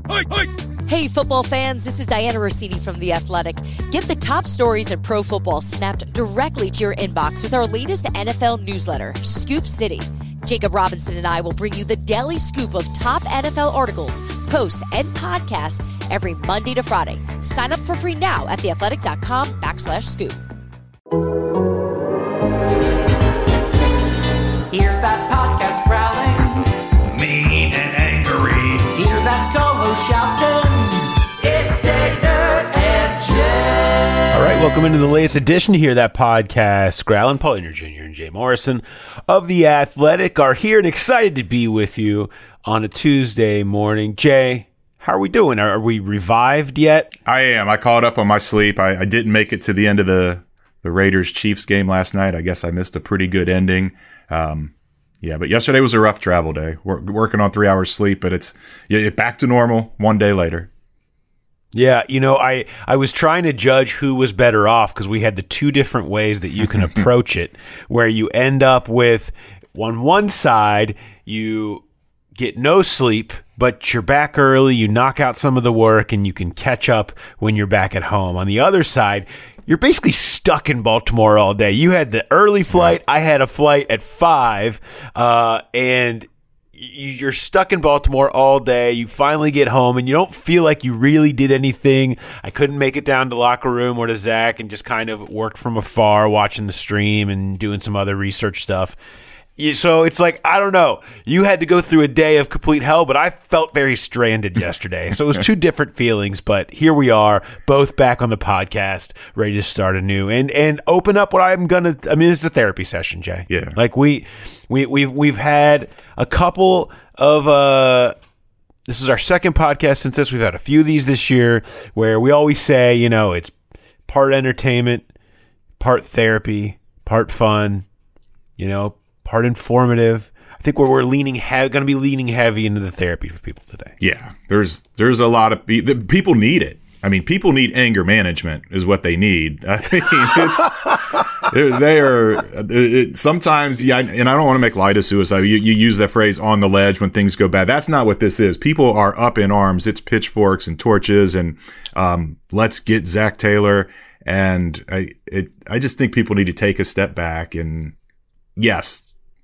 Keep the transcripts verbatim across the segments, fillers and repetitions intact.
Hey, football fans, this is Diana Rossini from The Athletic. Get the top stories in pro football snapped directly to your inbox with our latest N F L newsletter, Scoop City. Jacob Robinson and I will bring you the daily scoop of top N F L articles, posts, and podcasts every Monday to Friday. Sign up for free now at theathletic.com backslash scoop. Hear that podcast growling, mean and angry. Hear that co-host shouting, it's Dana and Jay. All right, welcome into the latest edition to Hear That Podcast. Growling, Paul Inter Junior and Jay Morrison of The Athletic are here and excited to be with you on a Tuesday morning. Jay, how are we doing? Are, are we revived yet? I am. I caught up on my sleep. I, I didn't make it to the end of the, the Raiders-Chiefs game last night. I guess I missed a pretty good ending. Um, yeah, but yesterday was a rough travel day. We're working on three hours sleep, but it's yeah, back to normal one day later. Yeah, you know, I, I was trying to judge who was better off because we had the two different ways that you can approach it, where you end up with, on one side, you get no sleep, but you're back early, you knock out some of the work, and you can catch up when you're back at home. On the other side, you're basically stuck in Baltimore all day. You had the early flight, I had a flight at five, uh, and you're stuck in Baltimore all day. You finally get home, and you don't feel like you really did anything. I couldn't make it down to locker room or to Zach and just kind of worked from afar, watching the stream and doing some other research stuff. So it's like, I don't know. You had to go through a day of complete hell, but I felt very stranded yesterday. So it was two different feelings, but here we are, both back on the podcast, ready to start anew and and open up what I'm gonna. I mean, this is a therapy session, Jay. Yeah. Like we we we've we've had a couple of. Uh, this is our second podcast since this. We've had a few of these this year where we always say, you know, it's part entertainment, part therapy, part fun. You know. Part informative. I think we're, we're leaning he- going to be leaning heavy into the therapy for people today. Yeah, there's there's a lot of pe- people need it. I mean, people need anger management is what they need. I mean, it's they are it, sometimes. Yeah, and I don't want to make light of suicide. You, you use that phrase on the ledge when things go bad. That's not what this is. People are up in arms. It's pitchforks and torches and um, let's get Zach Taylor. And I it I just think people need to take a step back and yes.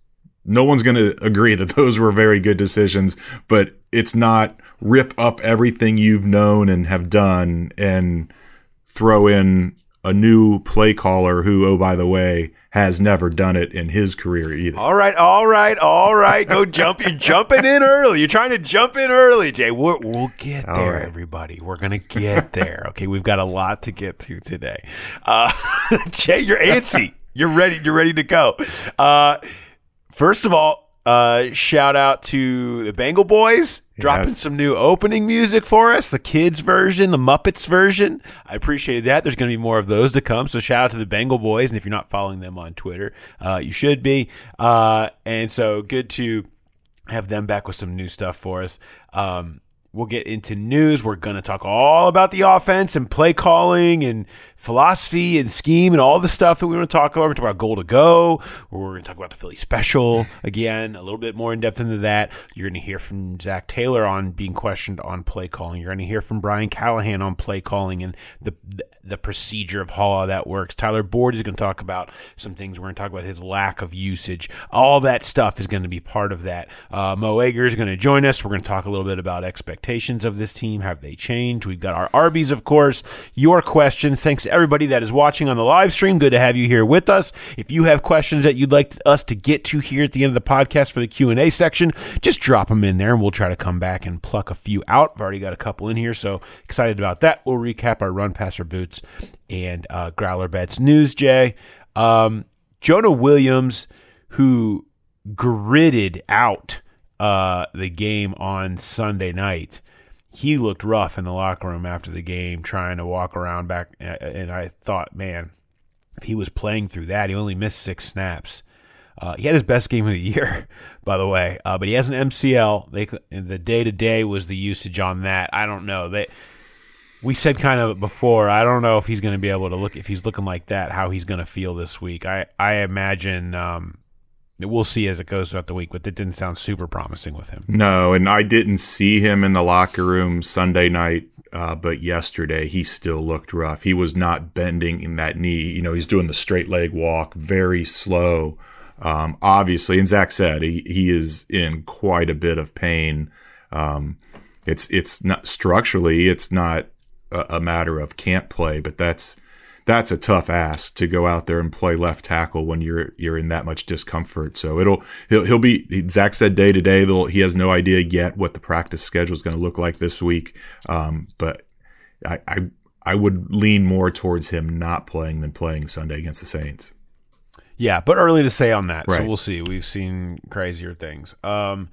No one's going to agree that those were very good decisions, but it's not rip up everything you've known and have done and throw in a new play caller who, oh, by the way, has never done it in his career either. All right, all right, all right. Go jump. You're jumping in early. You're trying to jump in early, Jay. We're, we'll get All there, right. everybody. We're going to get there. Okay, we've got a lot to get to today. Uh, Jay, you're antsy. You're ready. You're ready to go. Uh First of all, uh, shout out to the Bengal Boys dropping Yes. some new opening music for us, the kids version, the Muppets version. I appreciate that. There's going to be more of those to come. So shout out to the Bengal Boys. And if you're not following them on Twitter, uh, you should be. Uh, and so good to have them back with some new stuff for us. Um, We'll get into news. We're going to talk all about the offense and play calling and philosophy and scheme and all the stuff that we want to talk about. We're going to talk about goal to go. We're going to talk about the Philly special again, a little bit more in depth into that. You're going to hear from Zach Taylor on being questioned on play calling. You're going to hear from Brian Callahan on play calling and the the, the procedure of how that works. Tyler Board is going to talk about some things. We're going to talk about his lack of usage. All that stuff is going to be part of that. Uh, Mo Egger is going to join us. We're going to talk a little bit about expectations of this team. Have they changed? We've got our Arby's, of course, your questions. Thanks to everybody that is watching on the live stream. Good to have you here with us. If you have questions that you'd like us to get to here at the end of the podcast for the Q and A section, just drop them in there and we'll try to come back and pluck a few out. I've already got a couple in here, so excited about that. We'll recap our Run Passer Boots and uh, Growler Bets news, Jay. Um, Jonah Williams, who gritted out uh, the game on Sunday night, he looked rough in the locker room after the game, trying to walk around back. And I thought, man, if he was playing through that, he only missed six snaps. Uh, he had his best game of the year, by the way, uh, but he has an M C L. They the day to day was the usage on that. I don't know. They we said kind of before. I don't know if he's going to be able to look if he's looking like that. How he's going to feel this week. I I imagine um, we'll see as it goes throughout the week, but it didn't sound super promising with him. No, and I didn't see him in the locker room Sunday night, uh, but yesterday he still looked rough. He was not bending in that knee. You know, he's doing the straight leg walk, very slow. Um, obviously, and Zach said he, he is in quite a bit of pain. Um, it's it's not structurally, it's not a, a matter of can't play, but that's that's a tough ask to go out there and play left tackle when you're you're in that much discomfort. So it'll he'll he'll be Zach said day to day. He has no idea yet what the practice schedule is going to look like this week. Um, but I, I I would lean more towards him not playing than playing Sunday against the Saints. Yeah, but early to say on that. Right. So we'll see. We've seen crazier things. Um,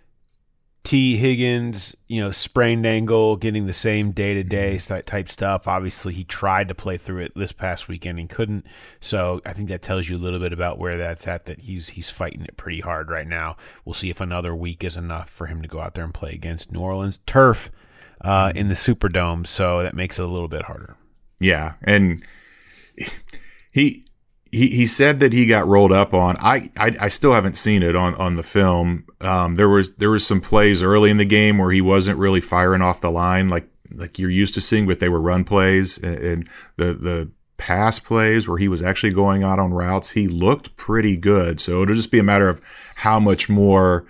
T. Higgins, you know, sprained ankle, getting the same day-to-day type stuff. Obviously, he tried to play through it this past weekend and couldn't. So I think that tells you a little bit about where that's at, that he's he's fighting it pretty hard right now. We'll see if another week is enough for him to go out there and play against New Orleans turf uh, in the Superdome. So that makes it a little bit harder. Yeah, and he – He he said that he got rolled up on. I, I, I still haven't seen it on, on the film. Um, there was there was some plays early in the game where he wasn't really firing off the line like like you're used to seeing, but they were run plays, and, and the the pass plays where he was actually going out on routes. He looked pretty good. So it'll just be a matter of how much more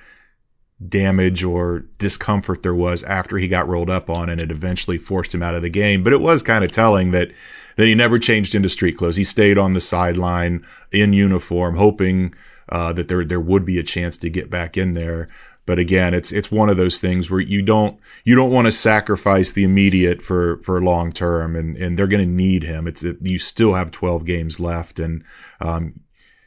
damage or discomfort there was after he got rolled up on, and it eventually forced him out of the game. But it was kind of telling that that he never changed into street clothes. He stayed on the sideline in uniform, hoping uh, that there there would be a chance to get back in there. But again, it's it's one of those things where you don't you don't want to sacrifice the immediate for for long term, and and they're going to need him. It's it, you still have twelve games left, and um,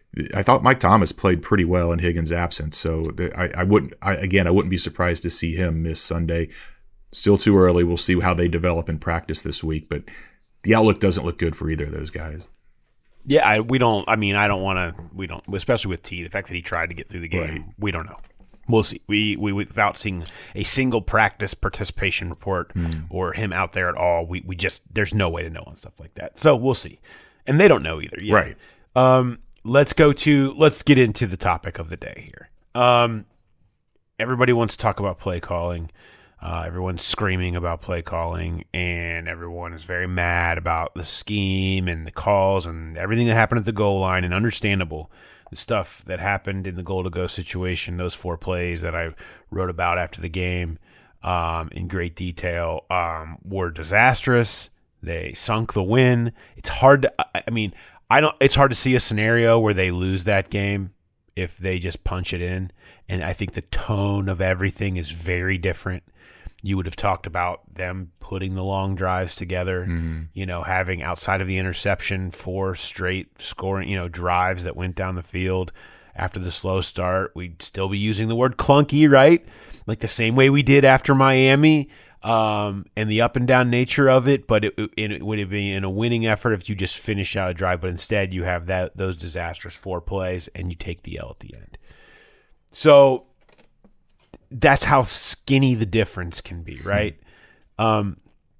I thought Mike Thomas played pretty well in Higgins' absence. So I, I wouldn't I, again I wouldn't be surprised to see him miss Sunday. Still too early. We'll see how they develop in practice this week, but the outlook doesn't look good for either of those guys. Yeah, I, we don't. I mean, I don't want to. We don't, especially with T. The fact that he tried to get through the game, Right. we don't know. We'll see. We, we without seeing a single practice participation report mm. or him out there at all, we we just there's no way to know on stuff like that. So we'll see, and they don't know either. Yet. Right. Um. Let's go to. Let's get into the topic of the day here. Um. Everybody wants to talk about play calling. Uh, everyone's screaming about play calling, and everyone is very mad about the scheme and the calls and everything that happened at the goal line, and understandable. The stuff that happened in the goal-to-go situation, those four plays that I wrote about after the game um, in great detail, um, were disastrous. They sunk the win. It's hard to, I mean, I don't. It's hard to see a scenario where they lose that game if they just punch it in, and I think the tone of everything is very different. You would have talked about them putting the long drives together, mm-hmm. you know, having outside of the interception, four straight scoring, you know, drives that went down the field after the slow start. We'd still be using the word clunky, right? Like the same way we did after Miami, um, and the up and down nature of it. But it, it, it would have been in a winning effort if you just finish out a drive. But instead, you have that those disastrous four plays and you take the L at the end. So that's how skinny the difference can be, right? um,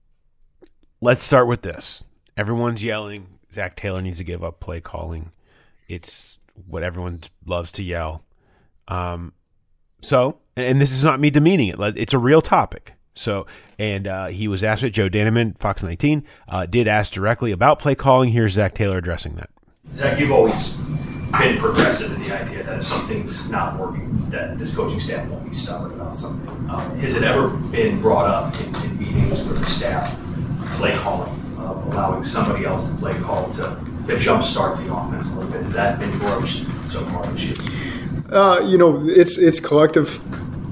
let's start with this. Everyone's yelling, Zach Taylor needs to give up play calling. It's what everyone loves to yell. Um, so, and this is not me demeaning it. It's a real topic. So, and uh, he was asked it. Joe Danneman, Fox nineteen, uh, did ask directly about play calling. Here's Zach Taylor addressing that. Zach, you've always been progressive in the idea that if something's not working, that this coaching staff won't be stubborn about something. Um, has it ever been brought up in, in meetings with the staff, play calling, uh, allowing somebody else to play call to, to jumpstart the offense a little bit? Has that been broached so far this year? Uh, you know, it's it's collective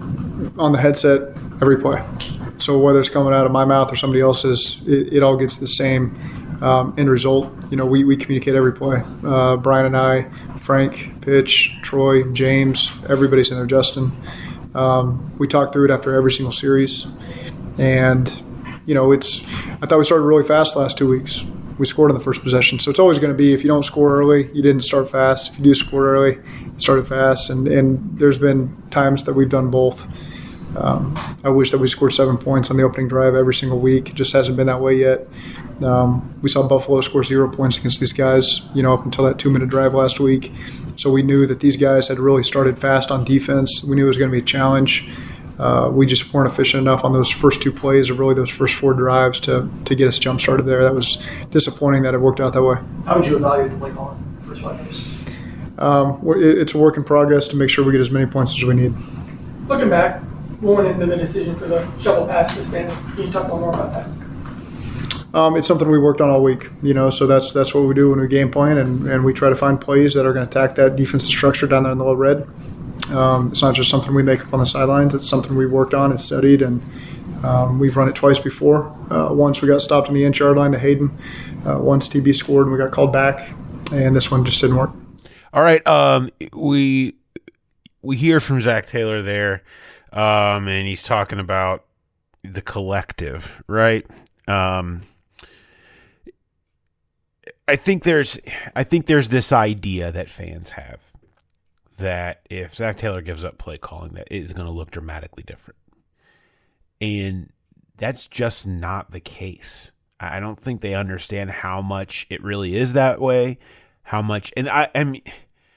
on the headset every play. So whether it's coming out of my mouth or somebody else's, it, it all gets the same um, end result. You know, we, we communicate every play. Uh, Brian and I, Frank, Pitch, Troy, James, everybody's in there, Justin. Um, we talk through it after every single series. And, you know, it's I thought we started really fast the last two weeks. We scored in the first possession. So it's always going to be, if you don't score early, you didn't start fast. If you do score early, you started fast. And, and there's been times that we've done both. Um, I wish that we scored seven points on the opening drive every single week. It just hasn't been that way yet. Um, we saw Buffalo score zero points against these guys, you know, up until that two-minute drive last week. So we knew that these guys had really started fast on defense. We knew it was going to be a challenge. Uh, we just weren't efficient enough on those first two plays, or really those first four drives, to to get us jump-started there. That was disappointing that it worked out that way. How would you evaluate the play calling first five minutes? Um, it, it's a work in progress to make sure we get as many points as we need. Looking back, what went into the decision for the shovel pass to Stanley? Can you talk a little more about that? Um, it's something we worked on all week, you know, so that's that's what we do when we game plan, and, and we try to find plays that are going to attack that defensive structure down there in the low red. Um, it's not just something we make up on the sidelines. It's something we worked on and studied, and um, we've run it twice before. Uh, once we got stopped on the inch-yard line to Hayden. Uh, once T B scored and we got called back, and this one just didn't work. All right, um, we we hear from Zac Taylor there, um, and he's talking about the collective, right? Um, I think there's I think there's this idea that fans have that if Zac Taylor gives up play calling, that it is going to look dramatically different. And that's just not the case. I don't think they understand how much it really is that way, how much, and I, I mean,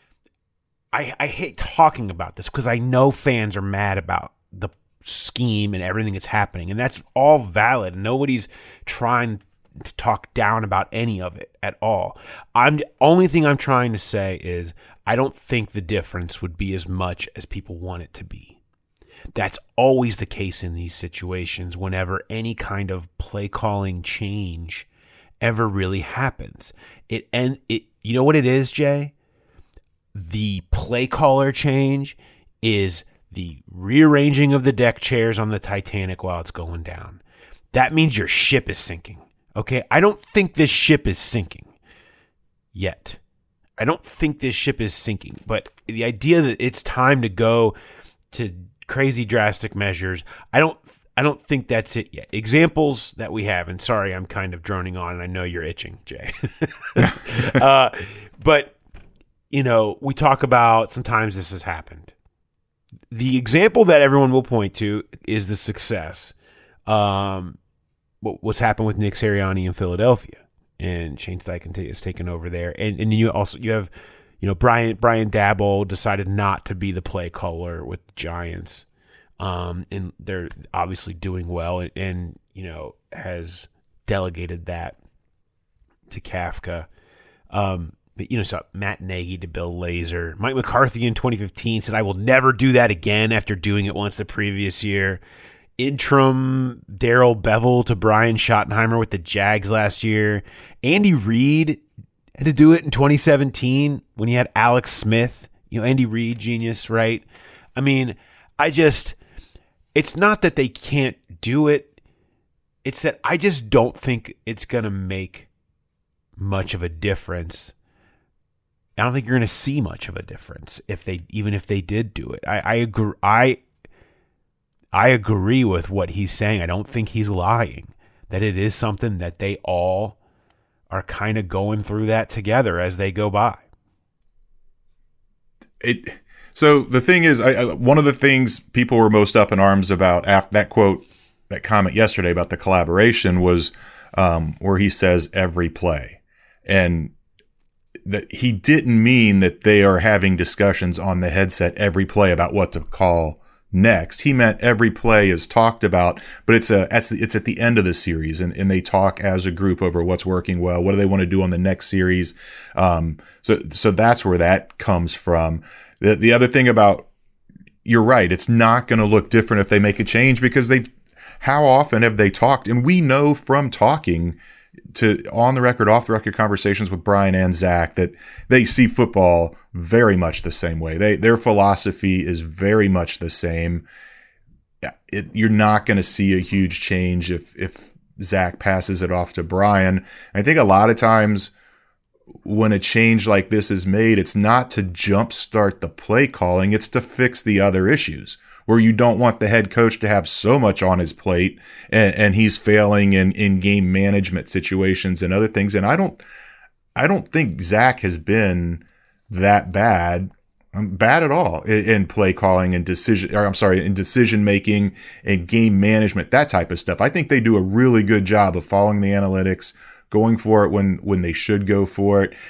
I, I hate talking about this because I know fans are mad about the scheme and everything that's happening, and that's all valid. Nobody's trying to talk down about any of it at all. I'm the only thing I'm trying to say is I don't think the difference would be as much as people want it to be. That's always the case in these situations whenever any kind of play calling change ever really happens. It and it you know what it is, Jay? The play caller change is the rearranging of the deck chairs on the Titanic while it's going down. That means your ship is sinking. Okay? I don't think this ship is sinking yet. I don't think this ship is sinking, but the idea that it's time to go to crazy drastic measures, I don't I don't think that's it yet. Examples that we have, and sorry, I'm kind of droning on, and I know you're itching, Jay. uh, but, you know, we talk about sometimes this has happened. The example that everyone will point to is the success. Um, what's happened with Nick Sirianni in Philadelphia, and Shane Steichen has taken over there. And and you also you have, you know, Brian Brian Daboll decided not to be the play caller with the Giants, um, and they're obviously doing well, and, and you know has delegated that to Kafka. Um, but you know, so Matt Nagy to Bill Lazor, Mike McCarthy in twenty fifteen said, "I will never do that again." After doing it once the previous year. Interim Darrell Bevell to Brian Schottenheimer with the Jags last year. Andy Reid had to do it in twenty seventeen when he had Alex Smith. You know, Andy Reid, genius, right? I mean, I just, it's not that they can't do it. It's that I just don't think it's going to make much of a difference. I don't think you're going to see much of a difference if they, even if they did do it. I, I agree. I, I agree with what he's saying. I don't think he's lying, that it is something that they all are kind of going through that together as they go by. It. So the thing is, I, I, one of the things people were most up in arms about after that quote, that comment yesterday about the collaboration was um, where he says every play. And that he didn't mean that they are having discussions on the headset every play about what to call next. He meant every play is talked about, but it's a it's at the end of the series, and, and they talk as a group over what's working well. What do they want to do on the next series? Um, so so that's where that comes from. The the other thing about, you're right, it's not going to look different if they make a change, because they've, how often have they talked? And we know from talking to on the record, off the record conversations with Brian and Zach that they see football very much the same way. They their philosophy is very much the same. It, you're not going to see a huge change if if Zach passes it off to Brian. I think a lot of times when a change like this is made, it's not to jumpstart the play calling, it's to fix the other issues, where you don't want the head coach to have so much on his plate and, and he's failing in, in game management situations and other things. And I don't, I don't think Zach has been that bad um, bad at all in, in play calling and decision, or I'm sorry, in decision making and game management, that type of stuff. I think they do a really good job of following the analytics, going for it when, when they should go for it.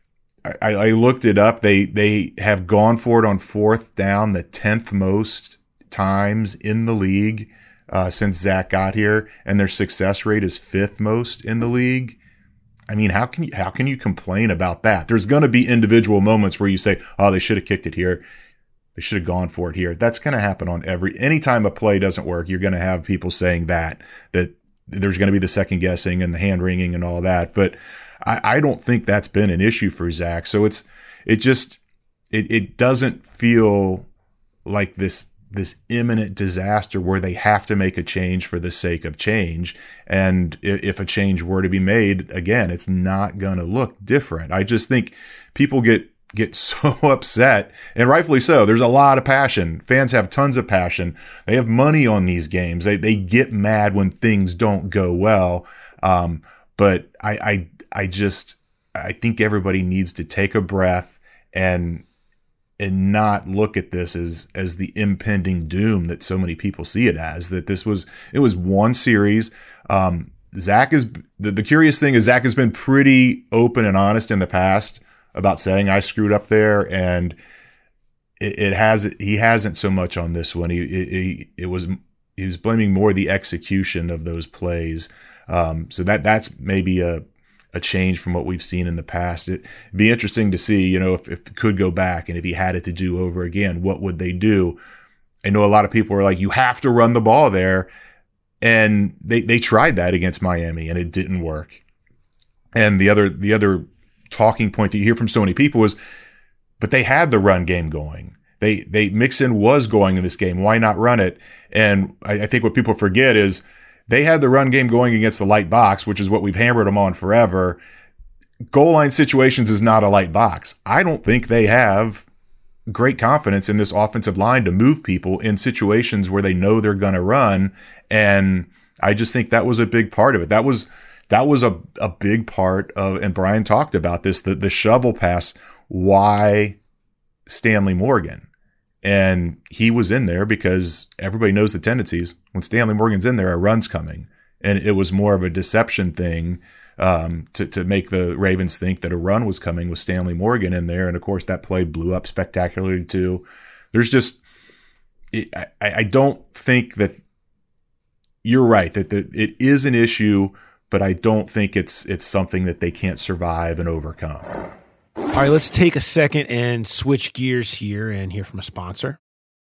I, I looked it up. They, they have gone for it on fourth down the tenth most times in the league, uh, since Zach got here, and their success rate is fifth most in the league. I mean, how can you, how can you complain about that? There's going to be individual moments where you say, oh, they should have kicked it here. They should have gone for it here. That's going to happen on every, anytime a play doesn't work, you're going to have people saying that, that there's going to be the second guessing and the hand wringing and all that. But I, I don't think that's been an issue for Zach. So it's, it just, it, it doesn't feel like this, this imminent disaster where they have to make a change for the sake of change. And if a change were to be made, again, it's not going to look different. I just think people get, get so upset, and rightfully so. There's a lot of passion. Fans have tons of passion. They have money on these games. They, they get mad when things don't go well. Um, but I, I, I just, I think everybody needs to take a breath and, and not look at this as, as the impending doom that so many people see it as. That this was, it was one series. Um, Zach is, the, the curious thing is Zach has been pretty open and honest in the past about saying I screwed up there, and it, it has, he hasn't so much on this one. He, he, it was, he was blaming more the execution of those plays. Um, so that, that's maybe a, a change from what we've seen in the past. It'd be interesting to see, you know, if, if it could go back and if he had it to do over again, what would they do? I know a lot of people are like, you have to run the ball there. And they, they tried that against Miami and it didn't work. And the other, the other talking point that you hear from so many people is, but they had the run game going. They, they Mixon was going in this game. Why not run it? And I, I think what people forget is, they had the run game going against the light box, which is what we've hammered them on forever. Goal line situations is not a light box. I don't think they have great confidence in this offensive line to move people in situations where they know they're going to run. And I just think that was a big part of it. That was, that was a, a big part of, and Brian talked about this, the, the shovel pass. Why Stanley Morgan? And he was in there because everybody knows the tendencies. When Stanley Morgan's in there, a run's coming. And it was more of a deception thing um, to, to make the Ravens think that a run was coming with Stanley Morgan in there. And, of course, that play blew up spectacularly, too. There's just – I, I don't think that – you're right, that the, it is an issue, but I don't think it's it's something that they can't survive and overcome. All right, let's take a second and switch gears here and hear from a sponsor.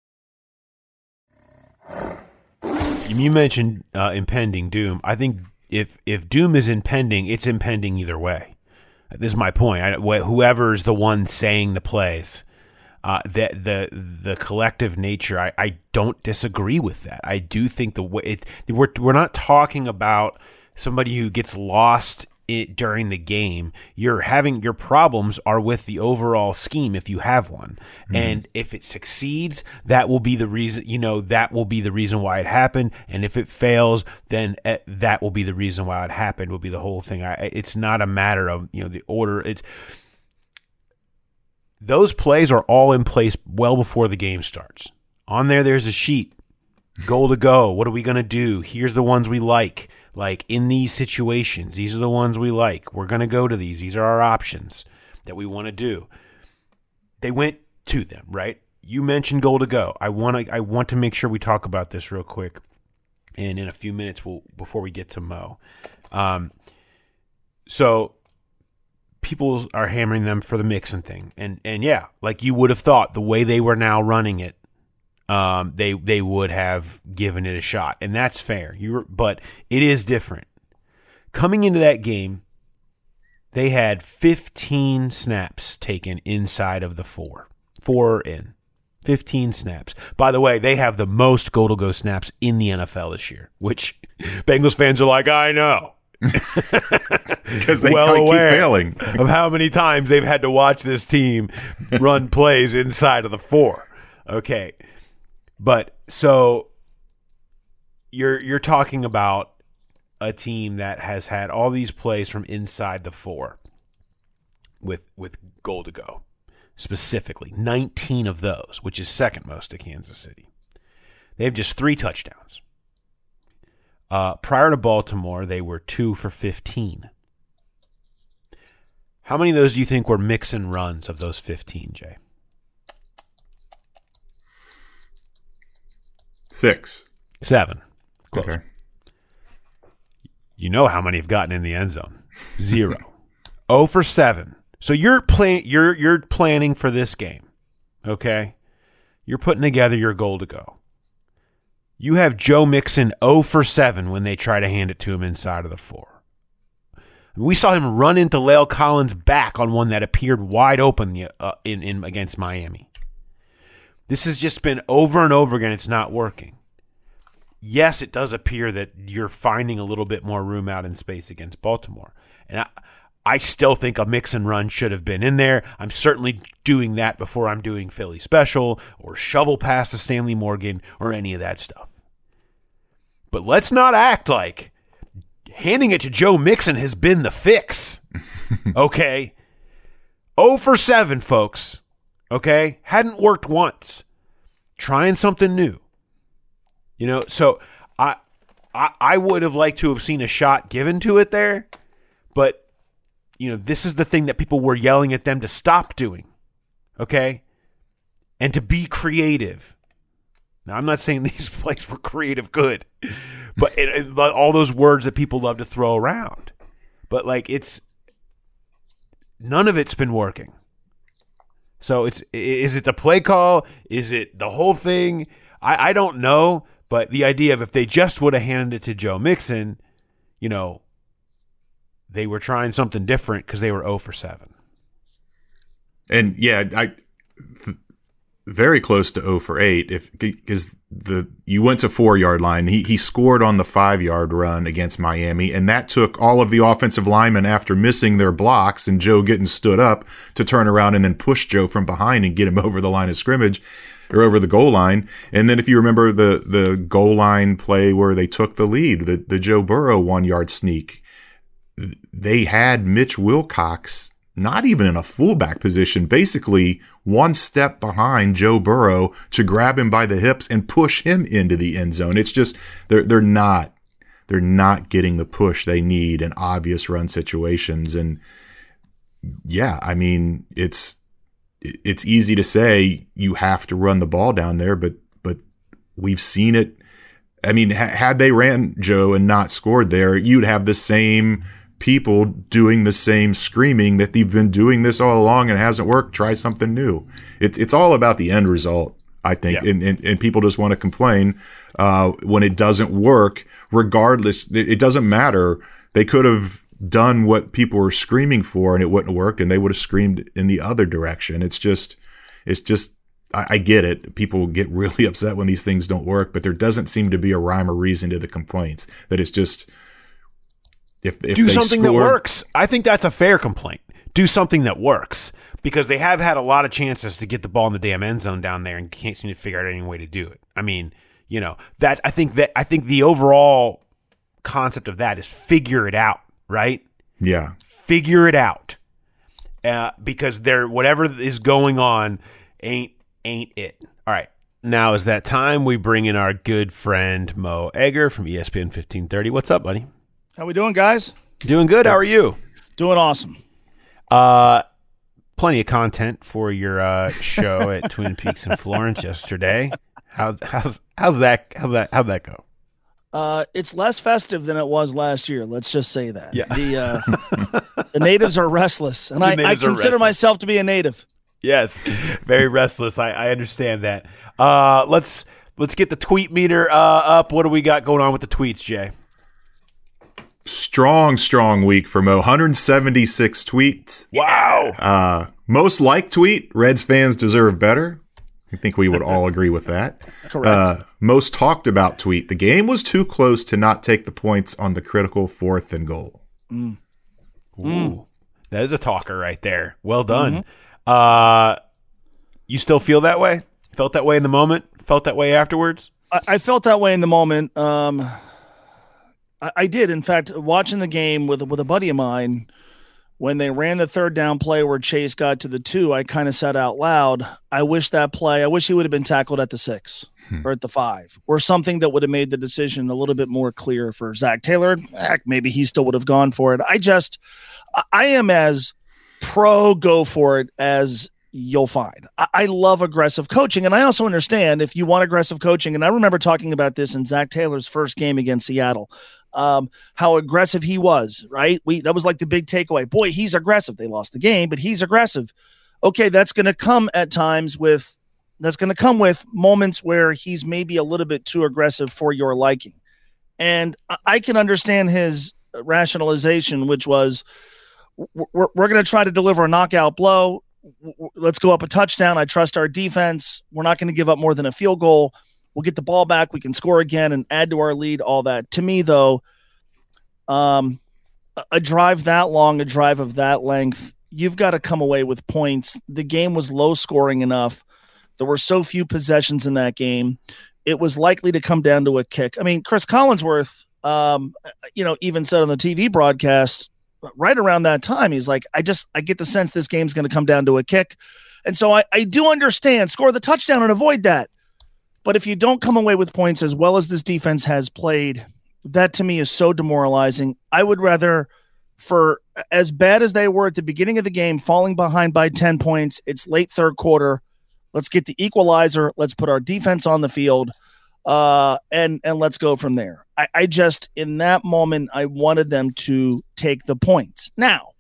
You mentioned uh, impending doom. I think if if doom is impending, it's impending either way. This is my point. I, wh- whoever's the one saying the plays, uh, the the the collective nature, I, I don't disagree with that. I do think the way it, we're we're not talking about somebody who gets lost It, during the game. You're having your problems are with the overall scheme if you have one. Mm-hmm. And if it succeeds, that will be the reason, you know, that will be the reason why it happened. And if it fails, then uh, that will be the reason why it happened, will be the whole thing. I, it's not a matter of, you know, the order. It's those plays are all in place well before the game starts. On there, there's a sheet. Goal to go. What are we going to do? Here's the ones we like. Like, in these situations, these are the ones we like. We're going to go to these. These are our options that we want to do. They went to them, right? You mentioned goal to go. I want to I want to make sure we talk about this real quick. And in a few minutes, we'll before we get to Mo. Um, so people are hammering them for the Mixon thing. And, and yeah, like you would have thought, the way they were now running it, Um, they they would have given it a shot, and that's fair. You but it is different. Coming into that game, they had fifteen snaps taken inside of the four, four in, fifteen snaps. By the way, they have the most goal to go snaps in the N F L this year, which Bengals fans are like, I know, because they well keep aware failing of how many times they've had to watch this team run plays inside of the four. Okay. But so you're you're talking about a team that has had all these plays from inside the four with with goal to go. specifically, nineteen of those, which is second most to Kansas City. They have just three touchdowns. Uh, prior to Baltimore, they were two for fifteen. How many of those do you think were mix and runs of those fifteen, Jay? Six. Seven. Close. Okay. You know how many have gotten in the end zone? Zero. oh for seven. So you're plan- you're you're planning for this game. Okay? You're putting together your goal to go. You have Joe Mixon oh for seven when they try to hand it to him inside of the four. We saw him run into La'el Collins' back on one that appeared wide open uh, in, in against Miami. This has just been over and over again. It's not working. Yes, it does appear that you're finding a little bit more room out in space against Baltimore. And I, I still think a mix and run should have been in there. I'm certainly doing that before I'm doing Philly special or shovel pass to Stanley Morgan or any of that stuff. But let's not act like handing it to Joe Mixon has been the fix. Okay? oh for seven, folks. Okay? Hadn't worked once. Trying something new. You know, so I, I I would have liked to have seen a shot given to it there, but you know, this is the thing that people were yelling at them to stop doing. Okay? And to be creative. Now, I'm not saying these plays were creative good, but it, it, all those words that people love to throw around. But like it's none of it's been working. So it's is it the play call? Is it the whole thing? I, I don't know. But the idea of if they just would have handed it to Joe Mixon, you know, they were trying something different because they were oh for seven. And yeah, I th- very close to oh for eight. If because the you went to four yard line, he he scored on the five yard run against Miami, and that took all of the offensive linemen after missing their blocks and Joe getting stood up to turn around and then push Joe from behind and get him over the line of scrimmage. Or over the goal line. And then if you remember the the goal line play where they took the lead, the, the Joe Burrow one-yard sneak, they had Mitch Wilcox not even in a fullback position, basically one step behind Joe Burrow to grab him by the hips and push him into the end zone. It's just they're they're not they're not getting the push they need in obvious run situations. And yeah, I mean, it's It's easy to say you have to run the ball down there, but but we've seen it. I mean, ha- had they ran Joe and not scored there, you'd have the same people doing the same screaming that they've been doing this all along and it hasn't worked. Try something new. It's it's all about the end result, I think, yeah. and, and and people just want to complain uh, when it doesn't work. Regardless, it doesn't matter. They could have done what people were screaming for and it wouldn't have worked and they would have screamed in the other direction. It's just, it's just, I, I get it. People get really upset when these things don't work, but there doesn't seem to be a rhyme or reason to the complaints that it's just, if, if do they something score, that works. I think that's a fair complaint. Do something that works because they have had a lot of chances to get the ball in the damn end zone down there and can't seem to figure out any way to do it. I mean, you know, that I think that, I think the overall concept of that is figure it out. Right? Yeah. Figure it out. Uh, because there, whatever is going on ain't ain't it. All right. Now is that time we bring in our good friend Mo Egger from E S P N fifteen thirty. What's up, buddy? How we doing, guys? Doing good. How are you? Doing awesome. Uh, plenty of content for your uh, show at Twin Peaks in Florence yesterday. How how's how's that how's that how'd that go? Uh, it's less festive than it was last year. Let's just say that. Yeah. The uh, the natives are restless, and The I, I natives are consider restless. myself to be a native. Yes, very restless. I, I understand that. Uh, let's let's get the tweet meter uh, up. What do we got going on with the tweets, Jay? Strong, strong week for Mo. one hundred seventy-six tweets. Wow. Uh, most liked tweet, Reds fans deserve better. I think we would all agree with that. Correct. Uh, most talked about tweet, the game was too close to not take the points on the critical fourth and goal. Mm. Ooh, Mm. that is a talker right there. Well done. Mm-hmm. Uh, you still feel that way? Felt that way in the moment? Felt that way afterwards? I, I felt that way in the moment. Um, I, I did. In fact, watching the game with with a buddy of mine, when they ran the third down play where Chase got to the two, I kind of said out loud, I wish that play, I wish he would have been tackled at the six hmm. or at the five or something that would have made the decision a little bit more clear for Zach Taylor. Heck, maybe he still would have gone for it. I just, I am as pro go for it as you'll find. I, I love aggressive coaching. And I also understand if you want aggressive coaching, and I remember talking about this in Zach Taylor's first game against Seattle, um, how aggressive he was, right? We, that was like the big takeaway. Boy, he's aggressive. They lost the game, but he's aggressive. Okay. That's going to come at times with, that's going to come with moments where he's maybe a little bit too aggressive for your liking. And I, I can understand his rationalization, which was, we're, we're going to try to deliver a knockout blow. Let's go up a touchdown. I trust our defense. We're not going to give up more than a field goal. We'll get the ball back. We can score again and add to our lead, all that. To me, though, um, a drive that long, a drive of that length, you've got to come away with points. The game was low scoring enough. There were so few possessions in that game. It was likely to come down to a kick. I mean, Chris Collinsworth, um, you know, even said on the T V broadcast right around that time, he's like, I just, I get the sense this game's going to come down to a kick. And so I, I do understand, score the touchdown and avoid that. But if you don't come away with points as well as this defense has played, that to me is so demoralizing. I would rather, for as bad as they were at the beginning of the game, falling behind by ten points, it's late third quarter. Let's get the equalizer. Let's put our defense on the field, uh, and, and let's go from there. I, I just, in that moment, I wanted them to take the points. Now,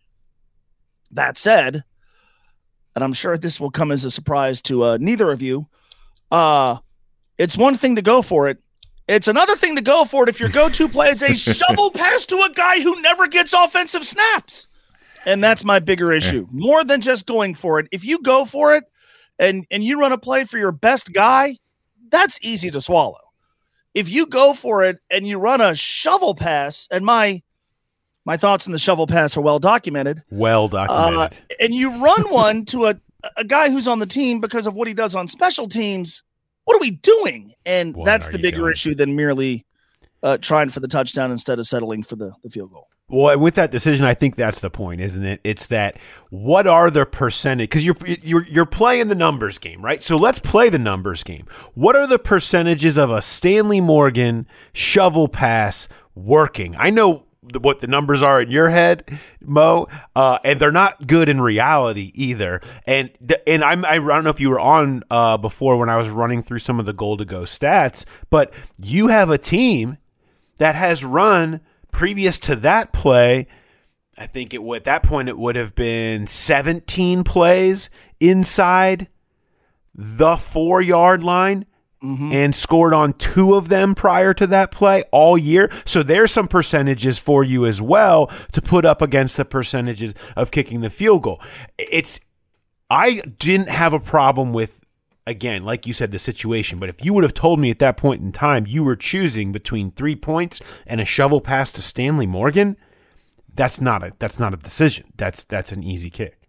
that said, and I'm sure this will come as a surprise to uh, neither of you, uh, it's one thing to go for it. It's another thing to go for it if your go-to play is a shovel pass to a guy who never gets offensive snaps. And that's my bigger issue. More than just going for it. If you go for it and, and you run a play for your best guy, that's easy to swallow. If you go for it and you run a shovel pass, and my my thoughts on the shovel pass are well documented. Well documented. Uh, and you run one to a, a guy who's on the team because of what he does on special teams, what are we doing? And what that's the bigger doing? issue than merely uh, trying for the touchdown instead of settling for the, the field goal. Well, with that decision, I think that's the point, isn't it? It's that what are the percentage? Because you're you're you're playing the numbers game, right? So let's play the numbers game. What are the percentages of a Stanley Morgan shovel pass working? I know what the numbers are in your head, Mo, uh, and they're not good in reality either. And and I'm I don't know if you were on uh, before when I was running through some of the goal to go stats, but you have a team that has run. Previous to that play, I think it would, at that point it would have been seventeen plays inside the four-yard line mm-hmm. and scored on two of them prior to that play all year. So there's some percentages for you as well to put up against the percentages of kicking the field goal. It's I didn't have a problem with, again, like you said, the situation. But if you would have told me at that point in time you were choosing between three points and a shovel pass to Stanley Morgan, that's not a that's not a decision. That's that's an easy kick.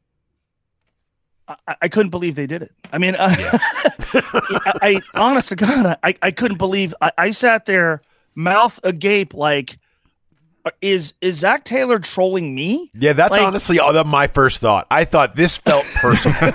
I, I couldn't believe they did it. I mean, uh, yeah. I, I honest to God, I, I couldn't believe. I, I sat there, mouth agape, like, is is Zach Taylor trolling me? Yeah, that's like, honestly all, my first thought. I thought this felt personal.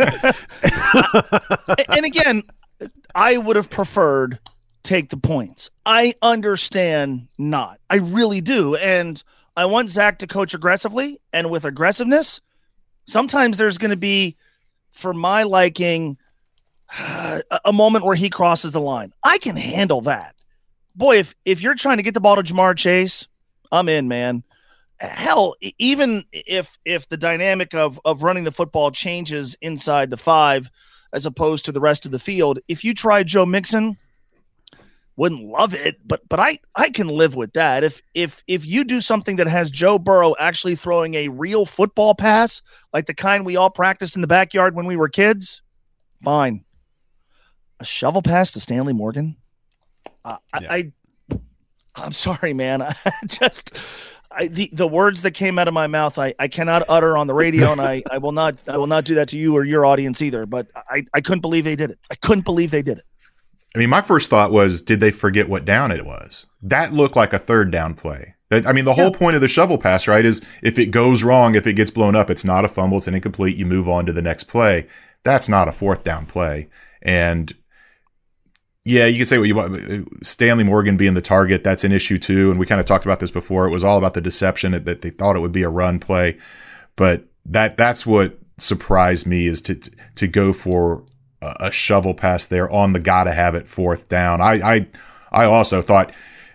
And again, I would have preferred take the points. I understand not. I really do. And I want Zach to coach aggressively and with aggressiveness. Sometimes there's going to be, for my liking, a moment where he crosses the line. I can handle that. Boy, if if you're trying to get the ball to Jamar Chase, I'm in, man. Hell, even if if the dynamic of of running the football changes inside the five as opposed to the rest of the field, if you try Joe Mixon, wouldn't love it, but but I, I can live with that. If if if you do something that has Joe Burrow actually throwing a real football pass, like the kind we all practiced in the backyard when we were kids, fine. A shovel pass to Stanley Morgan? Uh, yeah. I, I I'm sorry, man. I just I, the the words that came out of my mouth, I, I cannot utter on the radio, and I, I will not I will not do that to you or your audience either. But I, I couldn't believe they did it. I couldn't believe they did it. I mean, my first thought was, did they forget what down it was? That looked like a third down play. I mean, the whole Yeah. point of the shovel pass, right, is if it goes wrong, if it gets blown up, it's not a fumble, it's an incomplete, you move on to the next play. That's not a fourth down play. And yeah, you can say what you want. Stanley Morgan being the target, that's an issue too. And we kind of talked about this before. It was all about the deception that they thought it would be a run play. But that that's what surprised me, is to to go for a, a shovel pass there on the gotta have it fourth down. I I I also thought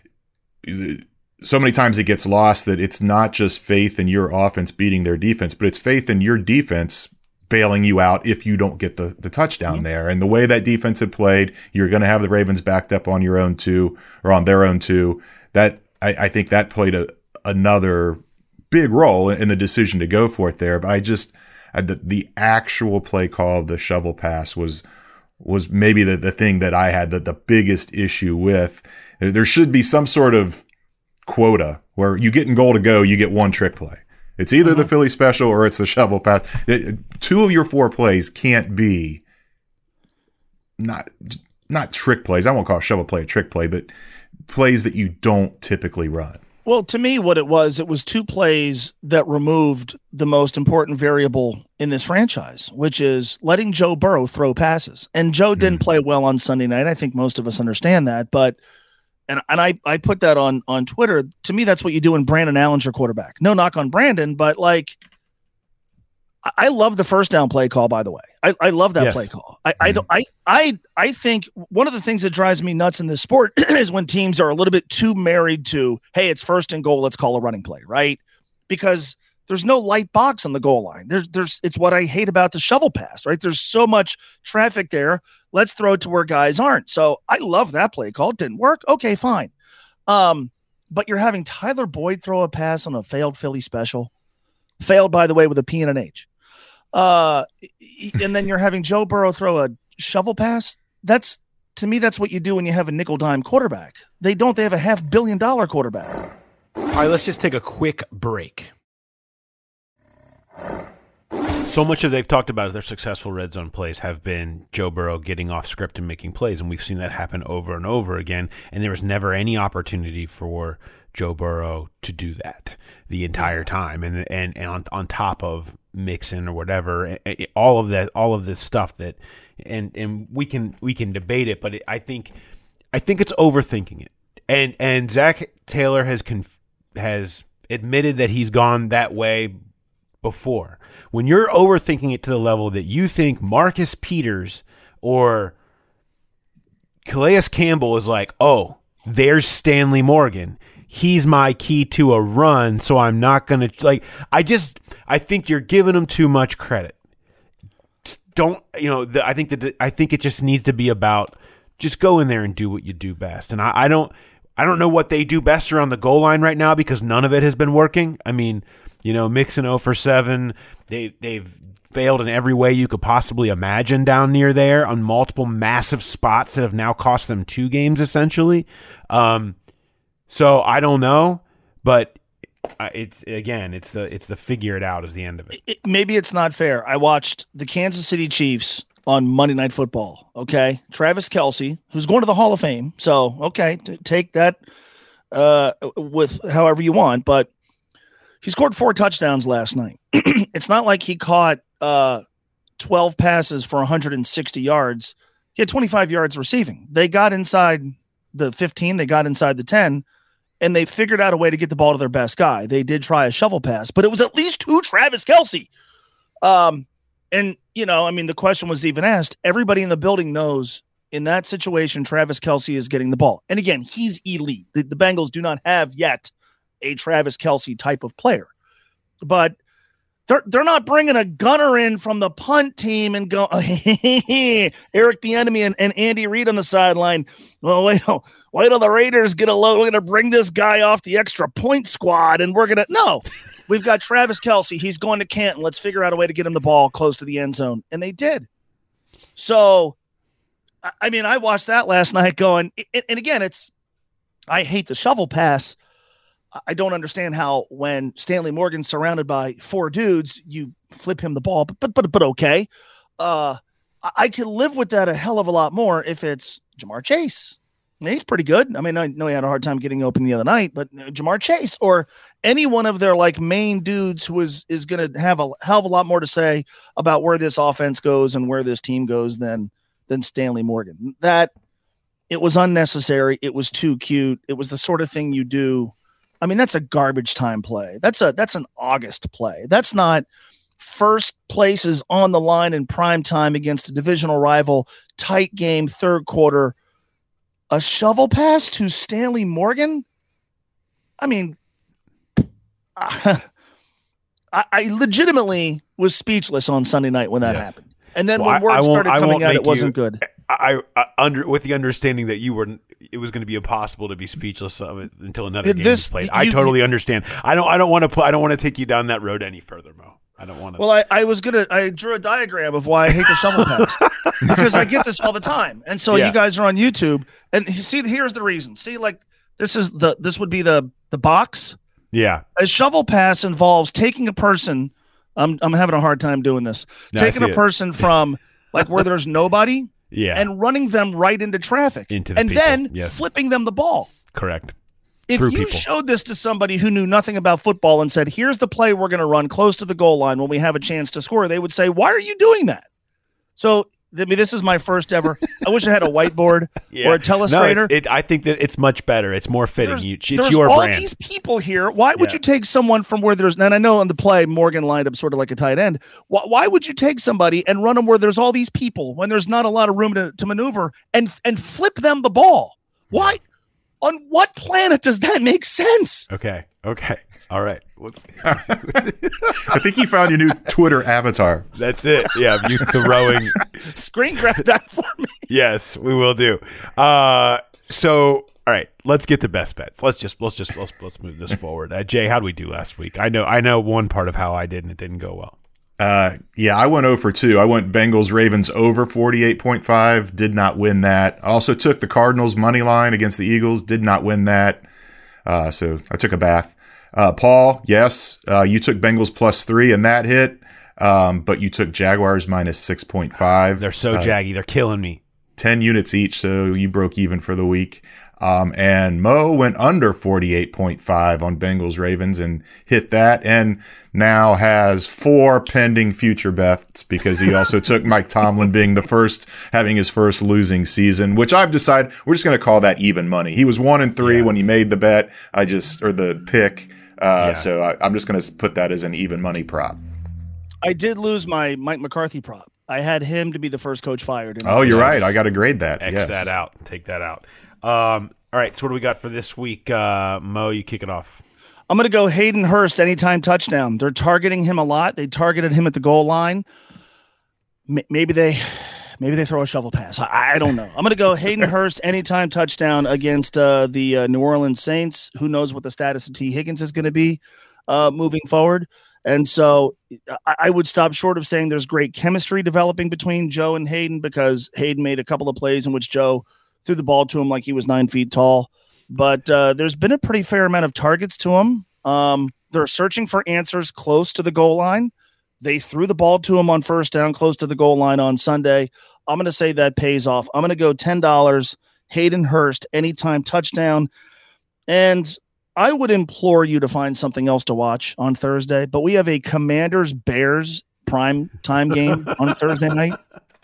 so many times it gets lost that it's not just faith in your offense beating their defense, but it's faith in your defense bailing you out if you don't get the, the touchdown mm-hmm. there. And the way that defense had played, you're going to have the Ravens backed up on your own two, or on their own two. That I, I think that played a, another big role in the decision to go for it there. But I just I, the, the actual play call of the shovel pass was was maybe the, the thing that I had the, the biggest issue with. There should be some sort of quota where you get in goal to go, you get one trick play. It's either mm-hmm. the Philly special or it's the shovel pass. It, two of your four plays can't be not not trick plays. I won't call a shovel play a trick play, but plays that you don't typically run. Well, to me, what it was, it was two plays that removed the most important variable in this franchise, which is letting Joe Burrow throw passes. And Joe didn't mm. play well on Sunday night. I think most of us understand that, but And and I, I put that on, on Twitter. To me, that's what you do when Brandon Allen's your quarterback. No knock on Brandon, but like, I, I love the first down play call, by the way. I, I love that yes. play call. I, mm-hmm. I, don't, I, I, I think one of the things that drives me nuts in this sport is when teams are a little bit too married to, hey, it's first and goal, let's call a running play, right? Because there's no light box on the goal line. There's, there's, it's what I hate about the shovel pass, right? There's so much traffic there. Let's throw it to where guys aren't. So I love that play call. It didn't work. Okay, fine. Um, but you're having Tyler Boyd throw a pass on a failed Philly special. Failed, by the way, with a P and an H. Uh, and then you're having Joe Burrow throw a shovel pass. That's, to me, that's what you do when you have a nickel dime quarterback. They don't. They have a half billion dollar quarterback. All right, let's just take a quick break. So much of they've talked about is their successful red zone plays have been Joe Burrow getting off script and making plays, and we've seen that happen over and over again, and there was never any opportunity for Joe Burrow to do that the entire time, and and, and on, on top of Mixon or whatever, all of that, all of this stuff that, and and we can we can debate it, but it, I think I think it's overthinking it, and and Zach Taylor has conf- has admitted that he's gone that way before. When you're overthinking it to the level that you think Marcus Peters or Calais Campbell is like, oh, there's Stanley Morgan. He's my key to a run, so I'm not going to, like, I just, I think you're giving him too much credit. Just don't, you know, the, I think that, the, I think it just needs to be about just go in there and do what you do best. And I, I don't, I don't know what they do best around the goal line right now because none of it has been working. I mean, you know, Mixon oh for seven. They, they've failed in every way you could possibly imagine down near there on multiple massive spots that have now cost them two games, essentially. Um, so I don't know, but it's, again, it's the it's the figure it out is the end of it. it. Maybe it's not fair. I watched the Kansas City Chiefs on Monday Night Football, okay? Travis Kelce, who's going to the Hall of Fame, so, okay, t- take that uh, with however you want, but he scored four touchdowns last night. It's not like he caught uh, twelve passes for one hundred sixty yards. He had twenty-five yards receiving. They got inside the fifteen. They got inside the ten, and they figured out a way to get the ball to their best guy. They did try a shovel pass, but it was at least two Travis Kelce. Um, and, you know, I mean, the question was even asked. Everybody in the building knows in that situation, Travis Kelce is getting the ball. And, again, he's elite. The, the Bengals do not have yet a Travis Kelce type of player, but they're they're not bringing a gunner in from the punt team and go Eric Bieniemy and, and Andy Reid on the sideline. Well, wait, wait till the Raiders get a load. We're going to bring this guy off the extra point squad, and we're going to no. We've got Travis Kelce. He's going to Canton. Let's figure out a way to get him the ball close to the end zone, and they did. So, I mean, I watched that last night going, and again, it's I hate the shovel pass. I don't understand how when Stanley Morgan's surrounded by four dudes, you flip him the ball, but but but, but okay. Uh, I can live with that a hell of a lot more if it's Jamar Chase, He's pretty good. I mean, I know he had a hard time getting open the other night, but Jamar Chase or any one of their like main dudes who is is going to have a hell of a lot more to say about where this offense goes and where this team goes than than Stanley Morgan. That it was unnecessary. It was too cute. It was the sort of thing you do. I mean, that's a garbage time play. That's a that's an August play. That's not first place is on the line in prime time against a divisional rival, tight game, third quarter. A shovel pass to Stanley Morgan? I mean, I, I legitimately was speechless on Sunday night when that yes. happened. And then well, when word I, I started coming out, it wasn't you, good. I, I under with the understanding that you were, it was going to be impossible to be speechless of it until another game this, is played. You, I totally understand. I don't. I don't want to. Put, I don't want to take you down that road any further, Mo. I don't want to. Well, I, I was gonna. I drew a diagram of why I hate the shovel pass because I get this all the time, and so yeah. you guys are on YouTube, and you see, here's the reason. See, like this is the this would be the the box. Yeah, a shovel pass involves taking a person. I'm I'm having a hard time doing this. No, taking a it. person from like where there's nobody, yeah, and running them right into traffic, into the and people. then yes. flipping them the ball. Correct. If Through you people. showed this to somebody who knew nothing about football and said, here's the play we're going to run close to the goal line when we have a chance to score, they would say, why are you doing that? So, I mean, this is my first ever. I wish I had a whiteboard yeah. or a telestrator. No, it, it, I think that it's much better. It's more fitting. There's, you, it's there's your all brand. These people here. Why would yeah. you take someone from where there's, and I know on the play, Morgan lined up sort of like a tight end. Why, why would you take somebody and run them where there's all these people when there's not a lot of room to, to maneuver and, and flip them the ball? Why? On what planet does that make sense? Okay. Okay. All right. What's I think you found your new Twitter avatar. That's it. Yeah. You throwing. Screen grab that for me. Yes, we will do. Uh, so, all right, let's get to best bets. Let's just, let's just, let's, let's move this forward. Uh, Jay, how did we do last week? I know, I know one part of how I did and it didn't go well. Uh, yeah, I went zero for two. I went Bengals Ravens over forty-eight point five. Did not win that. I also took the Cardinals money line against the Eagles. Did not win that. Uh, so I took a bath. Uh, Paul, yes, uh, you took Bengals plus three and that hit. Um, but you took Jaguars minus six point five. They're so uh, jaggy. They're killing me. ten units each. So you broke even for the week. Um, and Mo went under forty-eight point five on Bengals Ravens and hit that, and now has four pending future bets because he also took Mike Tomlin being the first, having his first losing season, which I've decided we're just going to call that even money. He was one and three yeah. when he made the bet. I just, or the pick. Uh, yeah. so I, I'm just going to put that as an even money prop. I did lose my Mike McCarthy prop. I had him to be the first coach fired. Oh, you're right. I got to grade that. X yes. that out. Take that out. Um, all right, so what do we got for this week? Uh, Mo, you kick it off. I'm going to go Hayden Hurst anytime touchdown. They're targeting him a lot. They targeted him at the goal line. M- maybe they maybe they throw a shovel pass. I, I don't know. I'm going to go Hayden Hurst anytime touchdown against uh, the uh, New Orleans Saints. Who knows what the status of T. Higgins is going to be uh, moving forward. And so I, I would stop short of saying there's great chemistry developing between Joe and Hayden because Hayden made a couple of plays in which Joe – threw the ball to him like he was nine feet tall. But uh, there's been a pretty fair amount of targets to him. Um, they're searching for answers close to the goal line. They threw the ball to him on first down close to the goal line on Sunday. I'm going to say that pays off. I'm going to go ten dollars, Hayden Hurst, anytime touchdown. And I would implore you to find something else to watch on Thursday. But we have a Commanders-Bears prime time game on Thursday night.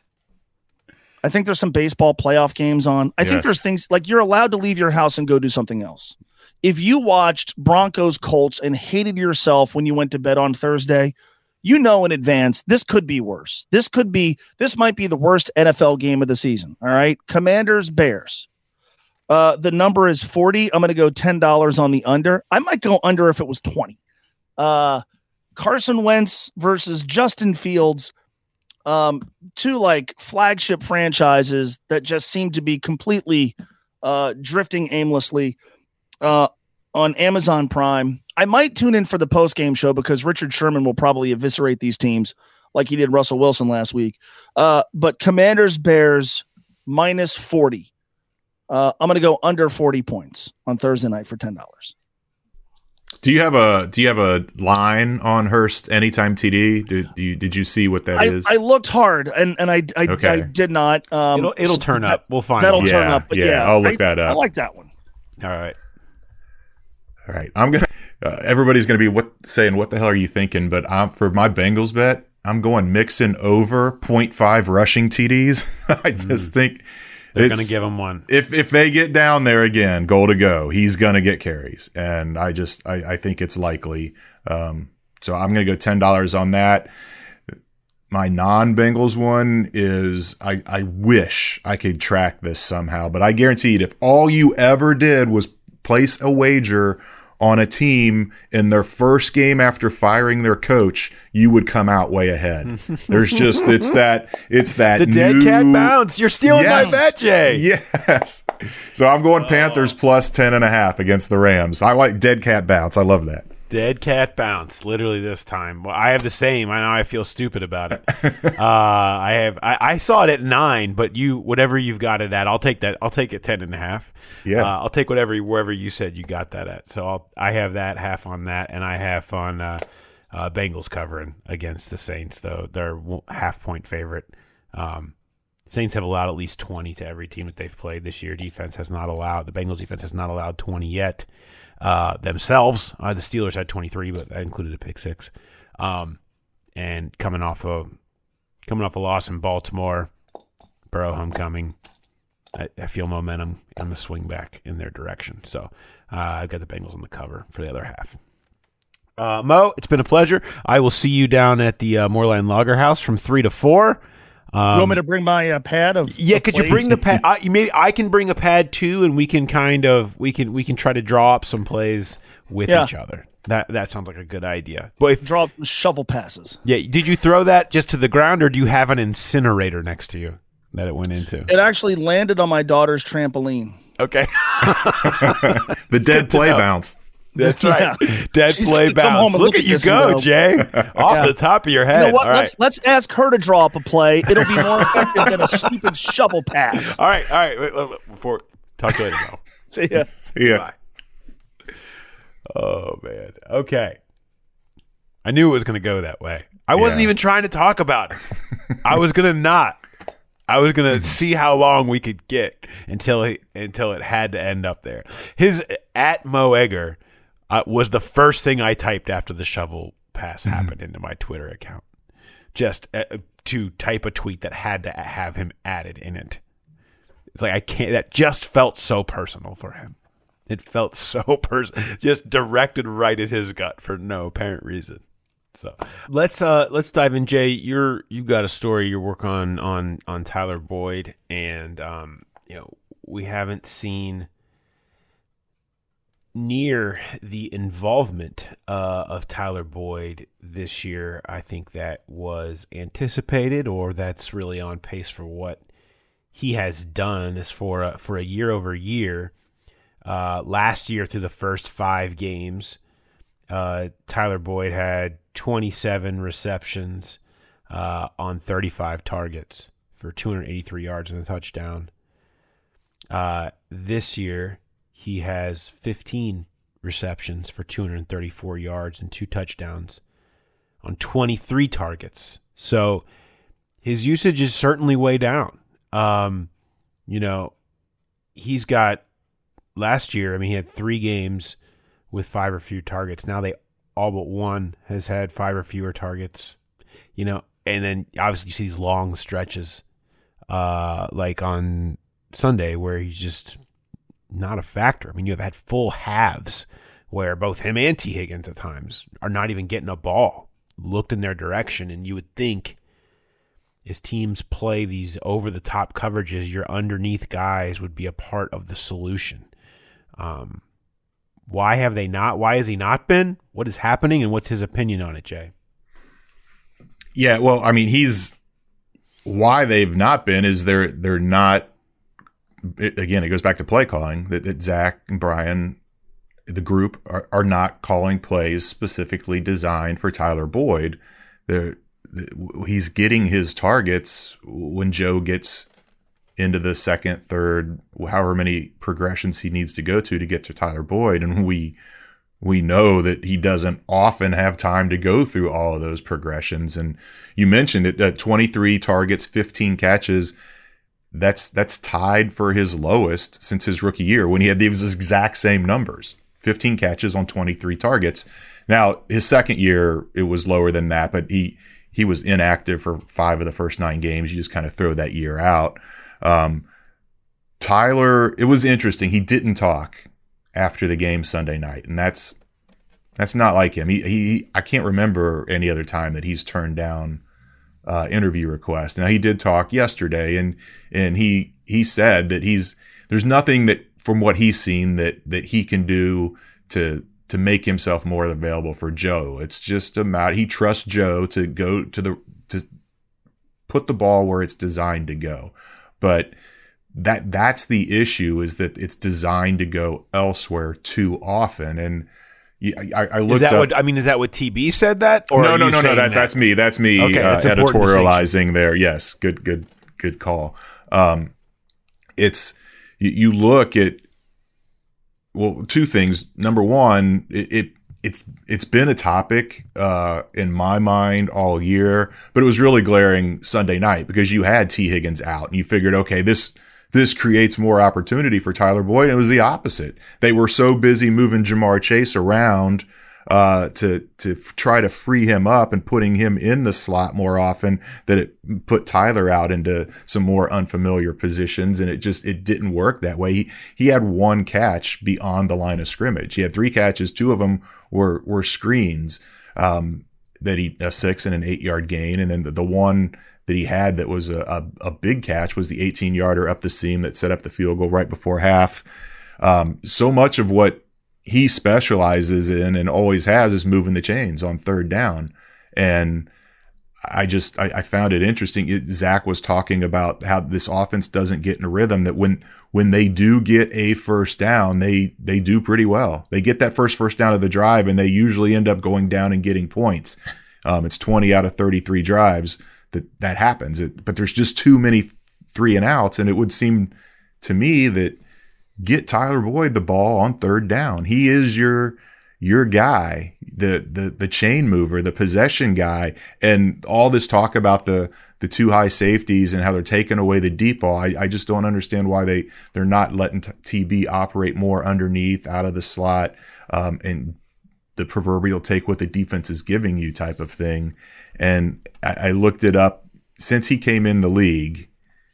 I think there's some baseball playoff games on. I yes. think there's things like you're allowed to leave your house and go do something else. If you watched Broncos Colts and hated yourself when you went to bed on Thursday, you know in advance this could be worse. This could be this might be the worst N F L game of the season. All right. Commanders Bears. Uh, the number is forty. I'm going to go ten dollars on the under. I might go under if it was twenty. Uh, Carson Wentz versus Justin Fields. Um, two like flagship franchises that just seem to be completely uh, drifting aimlessly uh, on Amazon Prime. I might tune in for the post-game show because Richard Sherman will probably eviscerate these teams like he did Russell Wilson last week. Uh, but Commanders, Bears, minus forty. Uh, I'm going to go under forty points on Thursday night for ten dollars. Do you have a Do you have a line on Hurst anytime T D? Did you Did you see what that I, is? I looked hard, and and I I, Okay. I did not. Um, It'll it'll turn that- up. We'll find That'll one. turn Yeah, up. But yeah, yeah, I'll look I, that up. I like that one. All right. All right, I'm gonna. Uh, everybody's gonna be what saying, "What the hell are you thinking?" But I'm for my Bengals bet. I'm going Mixon over point five rushing T Ds. I just think They're it's- going to give him one. if if they get down there again, goal to go, he's gonna get carries, and I just I, I think it's likely. Um, so I'm gonna go ten dollars on that. My non-Bengals one is I I wish I could track this somehow, but I guaranteed if all you ever did was place a wager on a team in their first game after firing their coach, you would come out way ahead. There's just it's that it's that The dead new, cat bounce. You're stealing Yes. my bet, Jay. Yes. So I'm going Panthers plus ten and a half against the Rams. I like dead cat bounce. I love that. Dead cat bounce, literally this time. Well, I have the same. I know I feel stupid about it. uh, I have. I, I saw it at nine, but you, whatever you've got it at, I'll take that. I'll take it ten and a half. Yeah. uh, I'll take whatever wherever you said you got that at. So I'll. I have that half on that, and I have on uh, uh, Bengals covering against the Saints. Though they're half point favorite. Um, Saints have allowed at least twenty to every team that they've played this year. Defense has not allowed. The Bengals defense has not allowed twenty yet. Uh, themselves, uh, the Steelers had twenty-three, but that included a pick six. Um, and coming off a coming off a loss in Baltimore, Burrow homecoming, I, I feel momentum on the swing back in their direction. So uh, I've got the Bengals on the cover for the other half. Uh, Mo, it's been a pleasure. I will see you down at the uh, Moorline Lager House from three to four. Um, you want me to bring my uh, pad of? Yeah, of could you plays? bring the pad? I, maybe I can bring a pad too, and we can kind of we can we can try to draw up some plays with Yeah. each other. That that sounds like a good idea. But if, Draw shovel passes. yeah, did you throw that just to the ground, or do you have an incinerator next to you that it went into? It actually landed on my daughter's trampoline. Okay, The dead play know. bounce. that's right. Yeah. Dead She's play gonna come home bounce. and Look look at at you this and go, go, Jay, off Yeah. the top of your You head. know what? All right. Let's let's ask her to draw up a play. It'll be more effective than a stupid shovel pass. all right, all right. Wait, wait, wait, before talk to you later, Mo. See ya. See ya. Bye. Oh man. Okay. I knew it was going to go that way. I wasn't Yeah. even trying to talk about it. I was going to not. I was going to see how long we could get until he, until it had to end up there. His at Mo Egger uh, was the first thing I typed after the shovel pass happened into my Twitter account. Just uh, to type a tweet that had to have him added in it. It's like I can't. That just felt so personal for him. It felt so personal, just directed right at his gut for no apparent reason. So let's uh let's dive in, Jay. You're you got a story you're working on on on Tyler Boyd, and um you know we haven't seen near the involvement uh, of Tyler Boyd this year. I think that was anticipated, or that's really on pace for what he has done. Is for a, for a year over year. Uh, last year, through the first five games, uh, Tyler Boyd had twenty-seven receptions uh, on thirty-five targets for two hundred eighty-three yards and a touchdown. Uh, this year, he has fifteen receptions for two hundred thirty-four yards and two touchdowns on twenty-three targets. So his usage is certainly way down. Um, you know, he's got last year, I mean, he had three games with five or fewer targets. Now they all but one has had five or fewer targets. You know, and then obviously you see these long stretches, uh, like on Sunday where he's just not a factor. I mean, you have had full halves where both him and T. Higgins at times are not even getting a ball looked in their direction, and you would think as teams play these over-the-top coverages, your underneath guys would be a part of the solution. Um, why have they not? Why has he not been? What is happening, and what's his opinion on it, Jay? Yeah, well, I mean, he's why they've not been is they're they're not. It, again, it goes back to play calling that, that Zach and Brian, the group, are, are not calling plays specifically designed for Tyler Boyd. They're, he's getting his targets when Joe gets into the second, third, however many progressions he needs to go to to get to Tyler Boyd. And we we know that he doesn't often have time to go through all of those progressions. And you mentioned it, uh, twenty-three targets, fifteen catches. That's that's tied for his lowest since his rookie year when he had these exact same numbers, fifteen catches on twenty-three targets. Now, his second year, it was lower than that, but he he was inactive for five of the first nine games. You just kind of throw that year out. Um, Tyler, it was interesting. He didn't talk after the game Sunday night, and that's that's not like him. He, he I can't remember any other time that he's turned down uh, interview requests. Now, he did talk yesterday, and and he he said that he's there's nothing that from what he's seen that that he can do to to make himself more available for Joe. It's just a matter he trusts Joe to go to the to put the ball where it's designed to go, but. That that's the issue is that it's designed to go elsewhere too often. And I, I looked is that up. What, I mean, is that what T B said that? Or no, are no, you no, no. That's that? that's me. That's me okay, uh, that's editorializing there. Yes, good, good, good call. Um, it's you, you look at well, two things. Number one, it. it It's it's been a topic uh, in my mind all year, but it was really glaring Sunday night because you had T. Higgins out, and you figured, okay, this this creates more opportunity for Tyler Boyd. And it was the opposite. They were so busy moving Jamar Chase around uh, to to f- try to free him up and putting him in the slot more often that it put Tyler out into some more unfamiliar positions, and it just it didn't work that way. He he had one catch beyond the line of scrimmage. He had three catches, two of them were were screens um, that he a six and an eight yard gain, and then the, the one that he had that was a, a, a big catch was the eighteen yarder up the seam that set up the field goal right before half. Um, so much of what he specializes in and always has is moving the chains on third down. And I just, I, I found it interesting. It, Zach was talking about how this offense doesn't get in a rhythm, that when, when they do get a first down, they, they do pretty well. They get that first first down of the drive and they usually end up going down and getting points. Um, it's twenty out of thirty-three drives that that happens. It, but there's just too many three and outs. And it would seem to me that, get Tyler Boyd the ball on third down. He is your your guy, the the the chain mover, the possession guy, and all this talk about the the two high safeties and how they're taking away the deep ball. I, I just don't understand why they they're not letting T B operate more underneath, out of the slot, um, and the proverbial take what the defense is giving you type of thing. And I, I looked it up. Since he came in the league,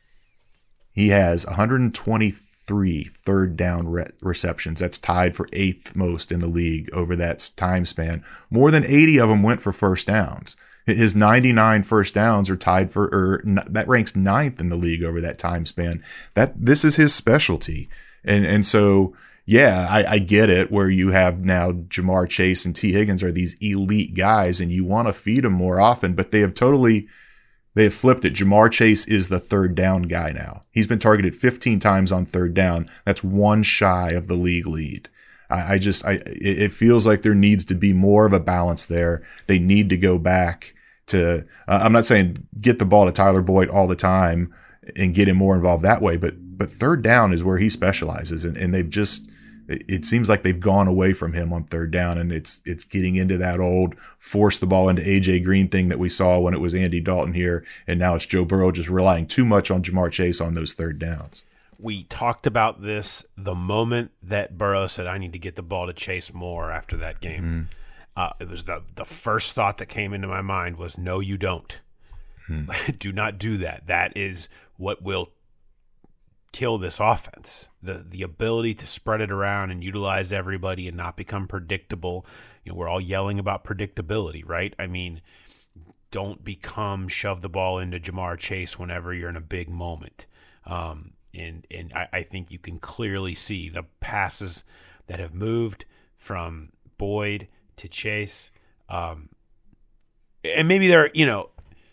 he has one hundred twenty-three third down re- receptions. That's tied for eighth most in the league over that time span. More than eighty of them went for first downs. His ninety-nine first downs are tied for, or that ranks ninth in the league over that time span. That this is his specialty. And, and so, yeah, I, I get it where you have now Jamar Chase and T. Higgins are these elite guys and you want to feed them more often, but they have totally, they have flipped it. Jamar Chase is the third down guy now. He's been targeted fifteen times on third down. That's one shy of the league lead. I, I just, I, it feels like there needs to be more of a balance there. They need to go back to, uh, I'm not saying get the ball to Tyler Boyd all the time and get him more involved that way, but, but third down is where he specializes. And, and they've just, it seems like they've gone away from him on third down, and it's it's getting into that old force the ball into A J Green thing that we saw when it was Andy Dalton here, and now it's Joe Burrow just relying too much on Jamar Chase on those third downs. We talked about this the moment that Burrow said, I need to get the ball to Chase more after that game. Mm-hmm. Uh, it was the, the first thought that came into my mind was, no, you don't. Mm-hmm. Do not do that. That is what will kill this offense. The the ability to spread it around and utilize everybody and not become predictable. You know, we're all yelling about predictability, right? I mean, don't become shove the ball into Jamar Chase whenever you're in a big moment. Um, and and I, I think you can clearly see the passes that have moved from Boyd to Chase. Um, and maybe they're, you know,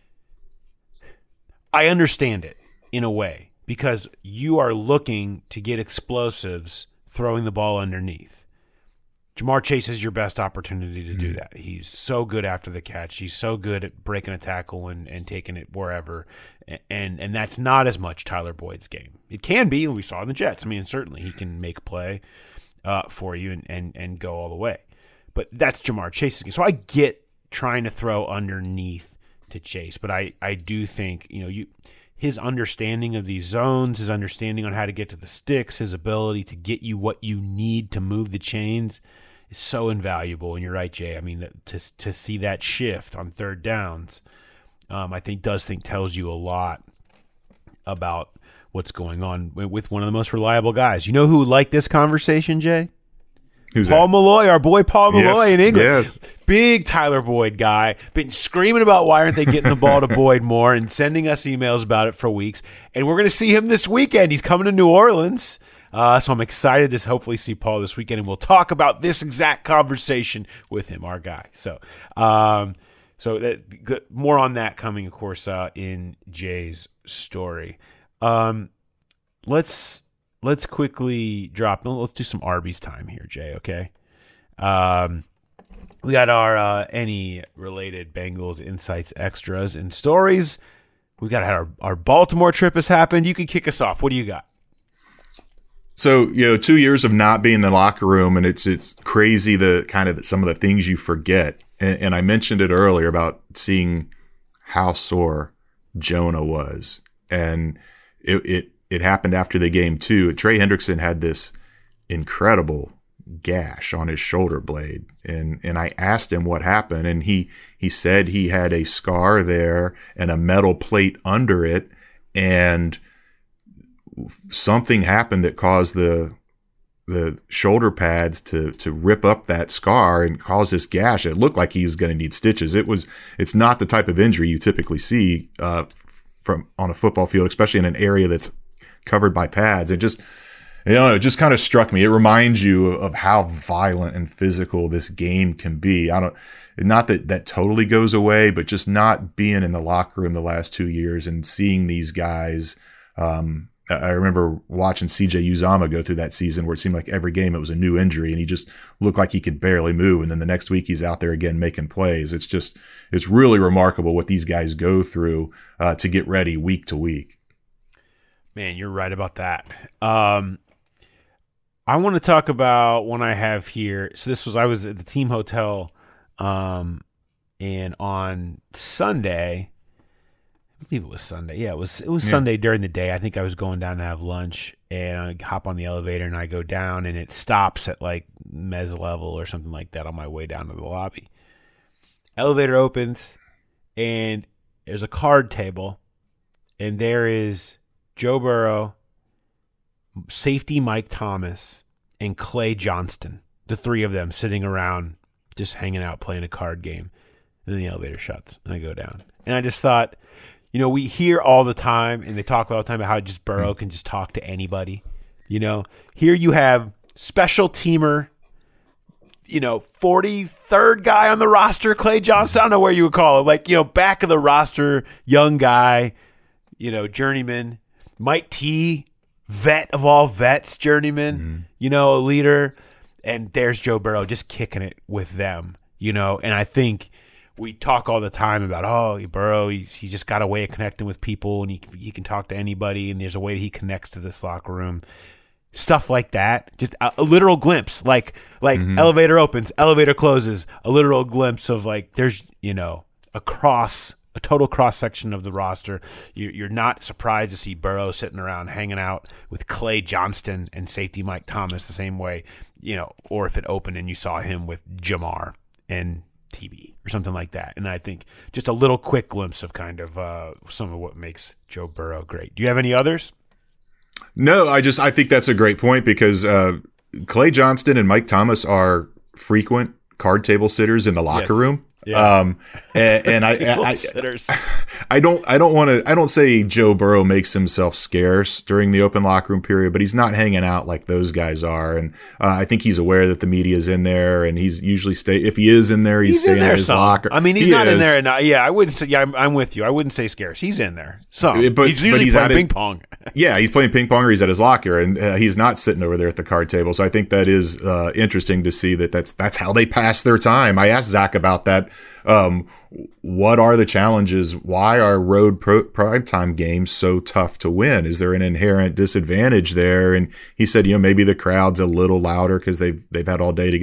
I understand it in a way, because you are looking to get explosives throwing the ball underneath. Jamar Chase is your best opportunity to do that. He's so good after the catch. He's so good at breaking a tackle and, and taking it wherever. And and that's not as much Tyler Boyd's game. It can be, and we saw in the Jets. I mean, certainly he can make a play uh, for you and, and, and go all the way. but that's Jamar Chase's game. So I get trying to throw underneath to Chase, but I, I do think, you know, you his understanding of these zones, his understanding on how to get to the sticks, his ability to get you what you need to move the chains is so invaluable. And you're right, Jay. I mean, to to see that shift on third downs, um, I think does think tells you a lot about what's going on with one of the most reliable guys. You know who would like this conversation, Jay? Who's Paul that? Malloy, our boy Paul Malloy Yes, in England. yes. Big Tyler Boyd guy. Been screaming about why aren't they getting the ball to Boyd more and sending us emails about it for weeks. And we're going to see him this weekend. He's coming to New Orleans. Uh, so I'm excited to hopefully see Paul this weekend. And we'll talk about this exact conversation with him, our guy. So um, so that, more on that coming, of course, uh, in Jay's story. Um, let's... Let's quickly drop. Let's do some Arby's time here, Jay. Okay. Um, we got our uh, any related Bengals insights, extras, and stories. We got our our Baltimore trip has happened. You can kick us off. What do you got? So, you know, two years of not being in the locker room, and it's it's crazy the kind of some of the things you forget. And, and I mentioned it earlier about seeing how sore Jonah was, and it. it It happened after the game, too. Trey Hendrickson had this incredible gash on his shoulder blade. And, and I asked him what happened. And he, he said he had a scar there and a metal plate under it. And something happened that caused the the shoulder pads to to rip up that scar and cause this gash. It looked like he was going to need stitches. It was. It's not the type of injury you typically see uh, from on a football field, especially in an area that's covered by pads. It just, you know, it just kind of struck me. It reminds you of how violent and physical this game can be. I don't, not that that totally goes away, but just not being in the locker room the last two years and seeing these guys. Um, I remember watching C J Uzomah go through that season where it seemed like every game it was a new injury and he just looked like he could barely move. And then the next week he's out there again making plays. It's just, it's really remarkable what these guys go through uh, to get ready week to week. Man, you're right about that. Um, I want to talk about one I have here. So this was, I was at the team hotel, um, and on Sunday, I believe it was Sunday. Yeah, it was, it was Yeah. Sunday during the day. I think I was going down to have lunch and I hop on the elevator and I go down and it stops at like mezz level or something like that on my way down to the lobby. Elevator opens and there's a card table and there is Joe Burrow, safety Mike Thomas, and Clay Johnston, the three of them sitting around just hanging out playing a card game. And then the elevator shuts and I go down. And I just thought, you know, we hear all the time and they talk all the time about how just Burrow can just talk to anybody. You know, here you have special teamer, you know, forty-third guy on the roster, Clay Johnston. I don't know where you would call it. Like, you know, back of the roster, young guy, you know, journeyman. Mike T, vet of all vets, journeyman, mm-hmm. you know, a leader. And there's Joe Burrow just kicking it with them, you know. And I think we talk all the time about, oh, Burrow, he's, he's just got a way of connecting with people and he, he can talk to anybody and there's a way he connects to this locker room. Stuff like that. Just a, a literal glimpse. Like, like mm-hmm. elevator opens, elevator closes, a literal glimpse of like there's, you know, across – a total cross-section of the roster. You're not surprised to see Burrow sitting around hanging out with Clay Johnston and safety Mike Thomas the same way, you know, or if it opened and you saw him with Jamar and T B or something like that. And I think just a little quick glimpse of kind of uh, some of what makes Joe Burrow great. Do you have any others? No, I just I think that's a great point because uh, Clay Johnston and Mike Thomas are frequent card table sitters in the locker yes. room. Yeah. Um, and, and I, I, I, I don't, I don't want to, I don't say Joe Burrow makes himself scarce during the open locker room period, but he's not hanging out like those guys are. And uh, I think he's aware that the media is in there and he's usually stay, if he is in there, he's, he's staying in, in his some. locker. I mean, he's he not is. in there. And, yeah, I wouldn't say, yeah, I'm, I'm with you. I wouldn't say scarce. He's in there. So but, he's usually but he's playing ping it, pong. Yeah. He's playing ping pong or he's at his locker and uh, he's not sitting over there at the card table. So I think that is uh, interesting to see that that's, that's how they pass their time. I asked Zach about that. Um, what are the challenges? Why are road pro- primetime games so tough to win? Is there an inherent disadvantage there? And he said, you know, maybe the crowd's a little louder because they've they've had all day to get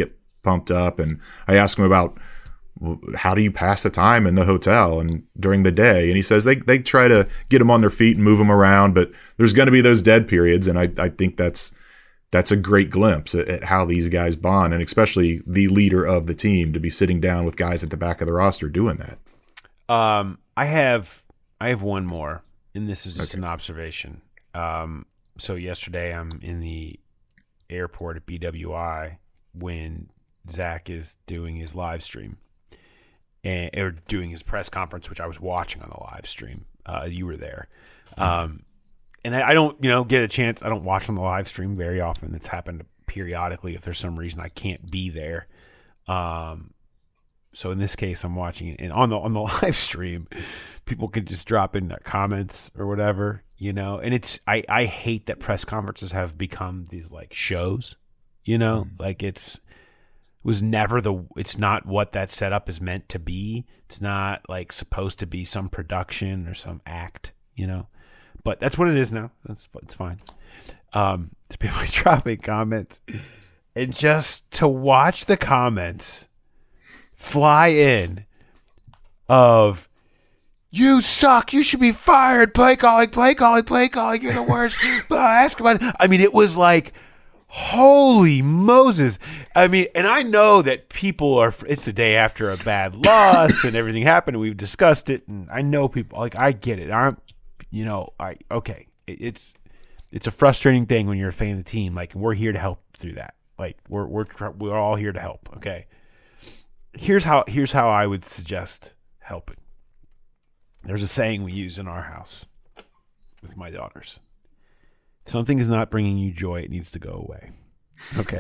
pumped up. And I asked him about, how do you pass the time in the hotel and during the day? And he says they, they try to get them on their feet and move them around, but there's going to be those dead periods. And I, I think that's, that's a great glimpse at, at how these guys bond, and especially the leader of the team to be sitting down with guys at the back of the roster doing that. Um, I have, I have one more, and this is just Okay. an observation. Um, so yesterday I'm in the airport at B W I when Zach is doing his live stream. And, or doing his press conference, which I was watching on the live stream. Uh, you were there. Um, and I, I don't, you know, get a chance. I don't watch on the live stream very often. It's happened periodically if there's some reason I can't be there. Um, so in this case, I'm watching it. And on the on the live stream, people can just drop in their comments or whatever, you know. And it's I, I hate that press conferences have become these like shows, you know, mm. like it's. was never the it's not what that setup is meant to be. It's not like supposed to be some production or some act, you know, but that's what it is now. That's it's fine. Um, to people dropping comments and just to watch the comments fly in of you suck, you should be fired, play calling, play calling, play calling, you're the worst. Ask about it. I mean, it was like, holy Moses. I mean, and I know that people are, it's the day after a bad loss and everything happened and we've discussed it, and I know people, like, I get it. I'm, you know, I, okay. It, it's, it's a frustrating thing when you're a fan of the team. Like, we're here to help through that. Like, we're, we're, we're all here to help. Okay. Here's how, here's how I would suggest helping. There's a saying we use in our house with my daughters. Something is not bringing you joy, it needs to go away. Okay.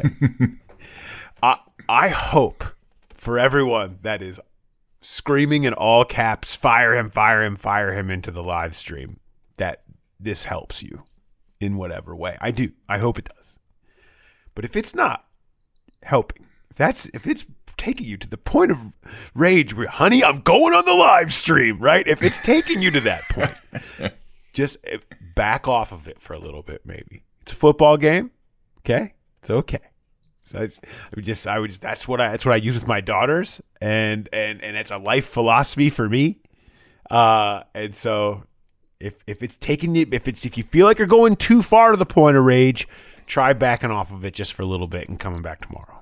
I, I hope for everyone that is screaming in all caps, fire him, fire him, fire him into the live stream, that this helps you in whatever way. I do. I hope it does. But if it's not helping, if that's if it's taking you to the point of rage where, honey, I'm going on the live stream, right? If it's taking you to that point, just back off of it for a little bit, maybe. It's a football game, okay? It's okay. So it's, I would just, I would just, that's what I, that's what I use with my daughters, and and and it's a life philosophy for me. Uh, and so if if it's taking you, if it's if you feel like you're going too far to the point of rage, try backing off of it just for a little bit and coming back tomorrow.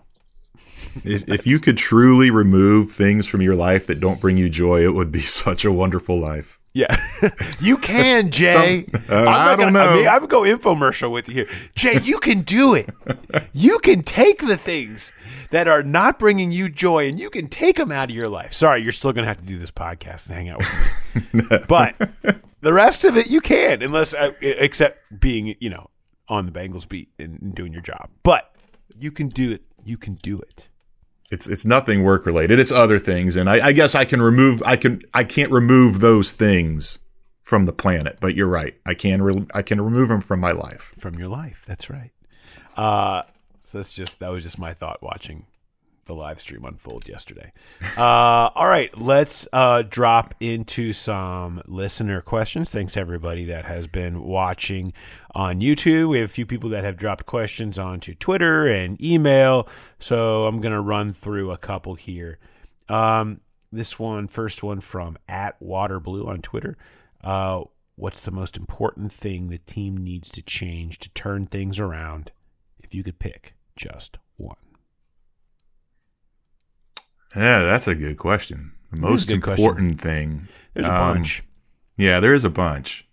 If, if you could truly remove things from your life that don't bring you joy, it would be such a wonderful life. Yeah, you can, Jay. Some, uh, I don't gonna, know. I, mean, I would go infomercial with you here. Jay, you can do it. You can take the things that are not bringing you joy and you can take them out of your life. Sorry, you're still going to have to do this podcast and hang out with me. But the rest of it, you can, unless, uh, except being, you know, on the Bengals beat and, and doing your job. But you can do it. You can do it. It's it's nothing work related. It's other things, and I, I guess I can remove. I can I can't remove those things from the planet. But you're right. I can re- I can remove them from my life. From your life. That's right. Uh, so that's just that was just my thought watching the live stream unfold yesterday. Uh, all right, let's uh, drop into some listener questions. Thanks everybody that has been watching on YouTube. We have a few people that have dropped questions onto Twitter and email, so I'm going to run through a couple here. Um, this one, first one from at Waterblue on Twitter. Uh, what's the most important thing the team needs to change to turn things around? If you could pick just one. Yeah, that's a good question. The most important thing. There's a um, bunch. Yeah, there is a bunch.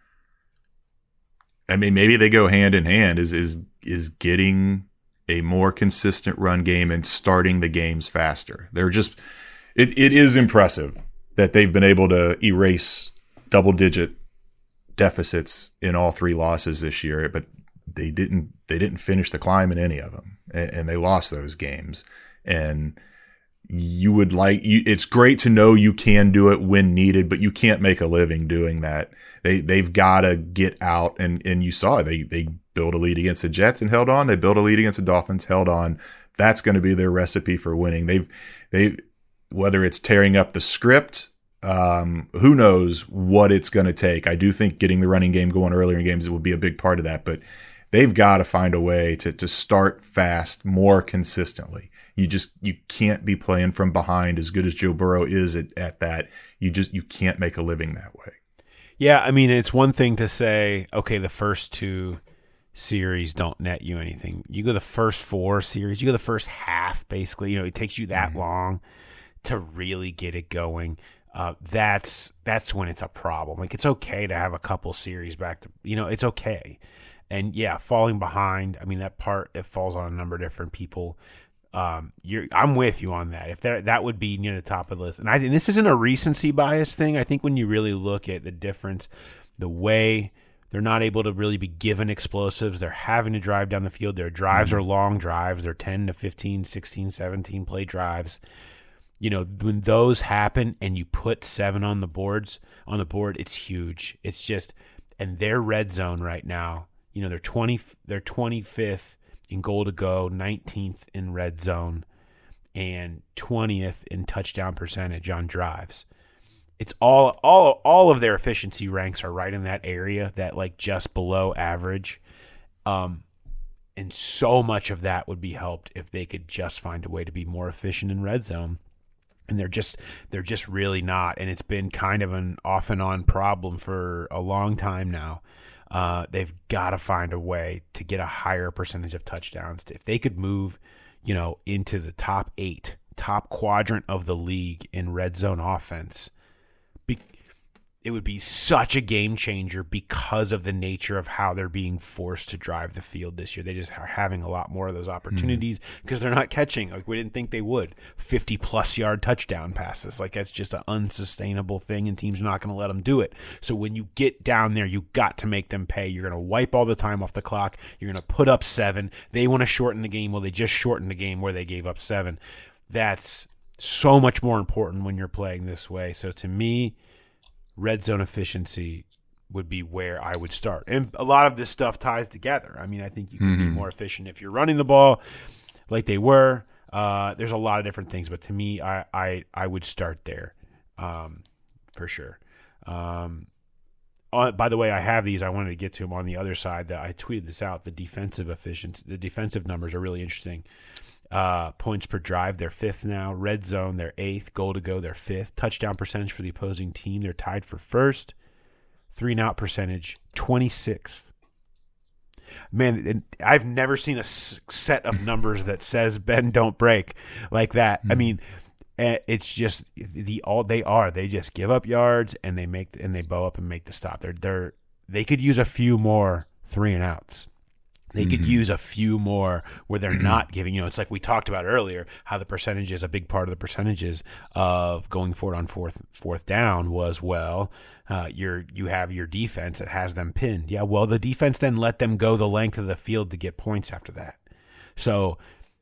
I mean, maybe they go hand in hand. Is is is getting a more consistent run game and starting the games faster. They're just. It it is impressive that they've been able to erase double digit deficits in all three losses this year, but they didn't. They didn't finish the climb in any of them, and, and they lost those games. And you would like you, it's great to know you can do it when needed, but you can't make a living doing that. They they've got to get out, and and you saw they they built a lead against the Jets and held on. They built a lead against the Dolphins, held on. That's going to be their recipe for winning. They've they whether it's tearing up the script, um, who knows what it's going to take. I do think getting the running game going earlier in games will be a big part of that, but they've got to find a way to to start fast more consistently. You just you can't be playing from behind as good as Joe Burrow is at, at that. You just you can't make a living that way. Yeah, I mean, it's one thing to say, okay, the first two series don't net you anything. You go the first four series, you go the first half, basically. You know, it takes you that mm-hmm. long to really get it going. Uh, that's that's when it's a problem. Like, it's okay to have a couple series back to, you know, it's okay. And yeah, falling behind, I mean, that part, it falls on a number of different people. Um, you're, I'm with you on that. If there, that would be near the top of the list. And I think this isn't a recency bias thing. I think when you really look at the difference, the way they're not able to really be given explosives, they're having to drive down the field. Their drives mm-hmm. are long drives. They're ten to fifteen, sixteen, seventeen play drives. You know, when those happen and you put seven on the boards on the board, it's huge. It's just, and their red zone right now, you know, they're twenty, they're twenty-fifth in goal to go, nineteenth in red zone, and twentieth in touchdown percentage on drives. It's all all all of their efficiency ranks are right in that area, that like just below average. Um, and so much of that would be helped if they could just find a way to be more efficient in red zone. And they're just they're just really not. And it's been kind of an off and on problem for a long time now. Uh, they've got to find a way to get a higher percentage of touchdowns. If they could move, you know, into the top eight, top quadrant of the league in red zone offense, be, it would be such a game changer because of the nature of how they're being forced to drive the field this year. They just are having a lot more of those opportunities because mm-hmm. they're not catching like we didn't think they would. fifty plus yard touchdown passes. Like, that's just an unsustainable thing, and teams are not going to let them do it. So when you get down there, you got to make them pay. You're going to wipe all the time off the clock. You're going to put up seven. They want to shorten the game. Well, they just shortened the game where they gave up seven. That's so much more important when you're playing this way. So to me, red zone efficiency would be where I would start. And a lot of this stuff ties together. I mean, I think you can mm-hmm. be more efficient if you're running the ball like they were. Uh, there's a lot of different things, but to me, I I, I would start there um, for sure. Um, on, by the way, I have these. I wanted to get to them on the other side. That I tweeted this out. The defensive efficiency, the defensive numbers are really interesting. Uh, points per drive, they're fifth now. Red zone, they're eighth. Goal to go, they're fifth. Touchdown percentage for the opposing team, they're tied for first. Three and out percentage, twenty-sixth. Man, I've never seen a set of numbers that says bend don't break like that. Mm-hmm. I mean, it's just the all they are. They just give up yards and they make and they bow up and make the stop. They're they're they could use a few more three and outs. They could mm-hmm. use a few more where they're not giving, you know, it's like we talked about earlier, how the percentages, a big part of the percentages of going forward on fourth fourth down was, well, uh, you're, you have your defense that has them pinned. Yeah, well, the defense then let them go the length of the field to get points after that. So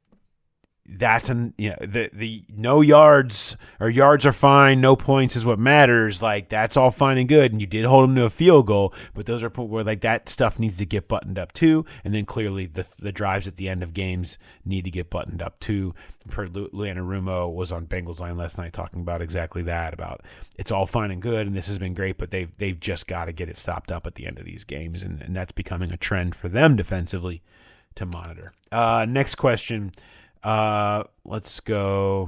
that's an you know the the no yards or yards are fine, no points is what matters. Like, that's all fine and good, and you did hold them to a field goal, but those are where like that stuff needs to get buttoned up too. And then clearly the the drives at the end of games need to get buttoned up too. For Luana Rumo was on Bengals Line last night talking about exactly that. About it's all fine and good, and this has been great, but they've they've just got to get it stopped up at the end of these games, and and that's becoming a trend for them defensively to monitor. Uh, next question. Uh, let's go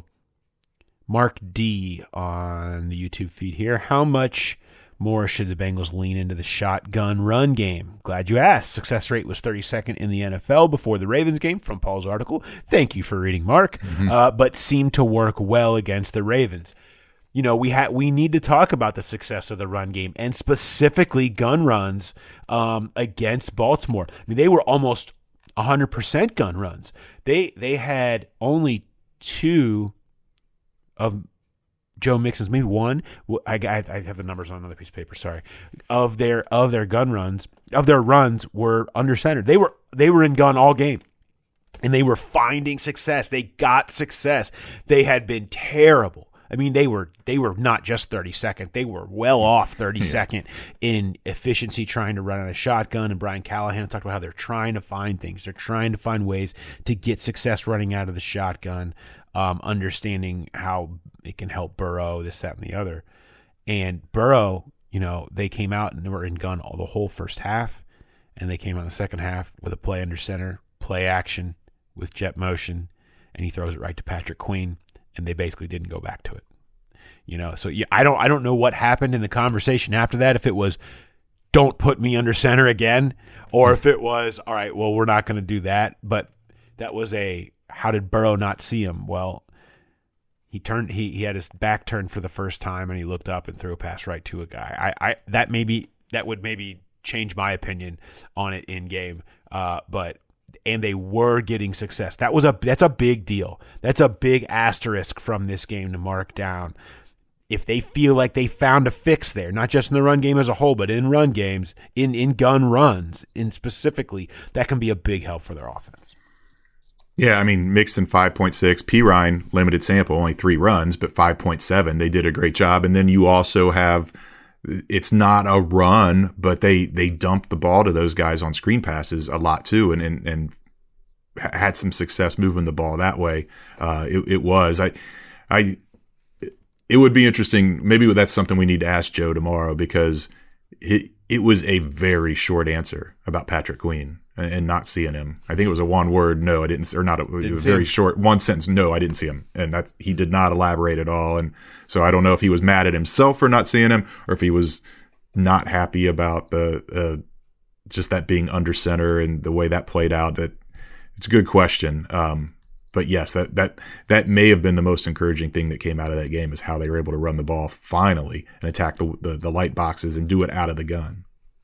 Mark D on the YouTube feed here. How much more should the Bengals lean into the shotgun run game? Glad you asked. Success rate was thirty-second in the N F L before the Ravens game, from Paul's article. Thank you for reading, Mark. Mm-hmm. Uh, but seemed to work well against the Ravens. You know, we ha- we need to talk about the success of the run game, and specifically gun runs um, against Baltimore. I mean, they were almost one hundred percent gun runs. They they had only two of Joe Mixon's, maybe one. I, I, I have the numbers on another piece of paper. Sorry, of their of their gun runs of their runs were under center. They were they were in gun all game, and they were finding success. They got success. They had been terrible. I mean, they were they were not just thirty-second. They were well off thirty-second yeah. in efficiency trying to run on a shotgun. And Brian Callahan talked about how they're trying to find things. They're trying to find ways to get success running out of the shotgun, um, understanding how it can help Burrow, this, that, and the other. And Burrow, you know, they came out and were in gun all the whole first half. and they came out in the second half with a play under center, play action with jet motion, and he throws it right to Patrick Queen, and they basically didn't go back to it. You know, so yeah, I don't I don't know what happened in the conversation after that, if it was don't put me under center again, or if it was, all right, well, we're not going to do that. But that was a, how did Burrow not see him? Well, he turned he he had his back turned for the first time, and he looked up and threw a pass right to a guy. I, I that maybe that would maybe change my opinion on it in game. Uh, but and they were getting success. That was a that's a big deal. That's a big asterisk from this game to mark down. If they feel like they found a fix there, not just in the run game as a whole, but in run games, in, in gun runs, in specifically, that can be a big help for their offense. Yeah, I mean, Mixon five point six, Pirine, limited sample, only three runs, but five point seven. They did a great job. And then you also have, it's not a run, but they they dumped the ball to those guys on screen passes a lot too, and and, and had some success moving the ball that way. Uh, it, it was. I I. It would be interesting. Maybe that's something we need to ask Joe tomorrow, because it, it was a very short answer about Patrick Queen and, and not seeing him. I think it was a one word no, I didn't, or not. A, it was very him. short, one sentence no, I didn't see him, and that's he did not elaborate at all. And so I don't know if he was mad at himself for not seeing him, or if he was not happy about the uh, just that being under center and the way that played out. That it's a good question. Um, But yes, that, that that may have been the most encouraging thing that came out of that game, is how they were able to run the ball finally and attack the the, the light boxes and do it out of the gun.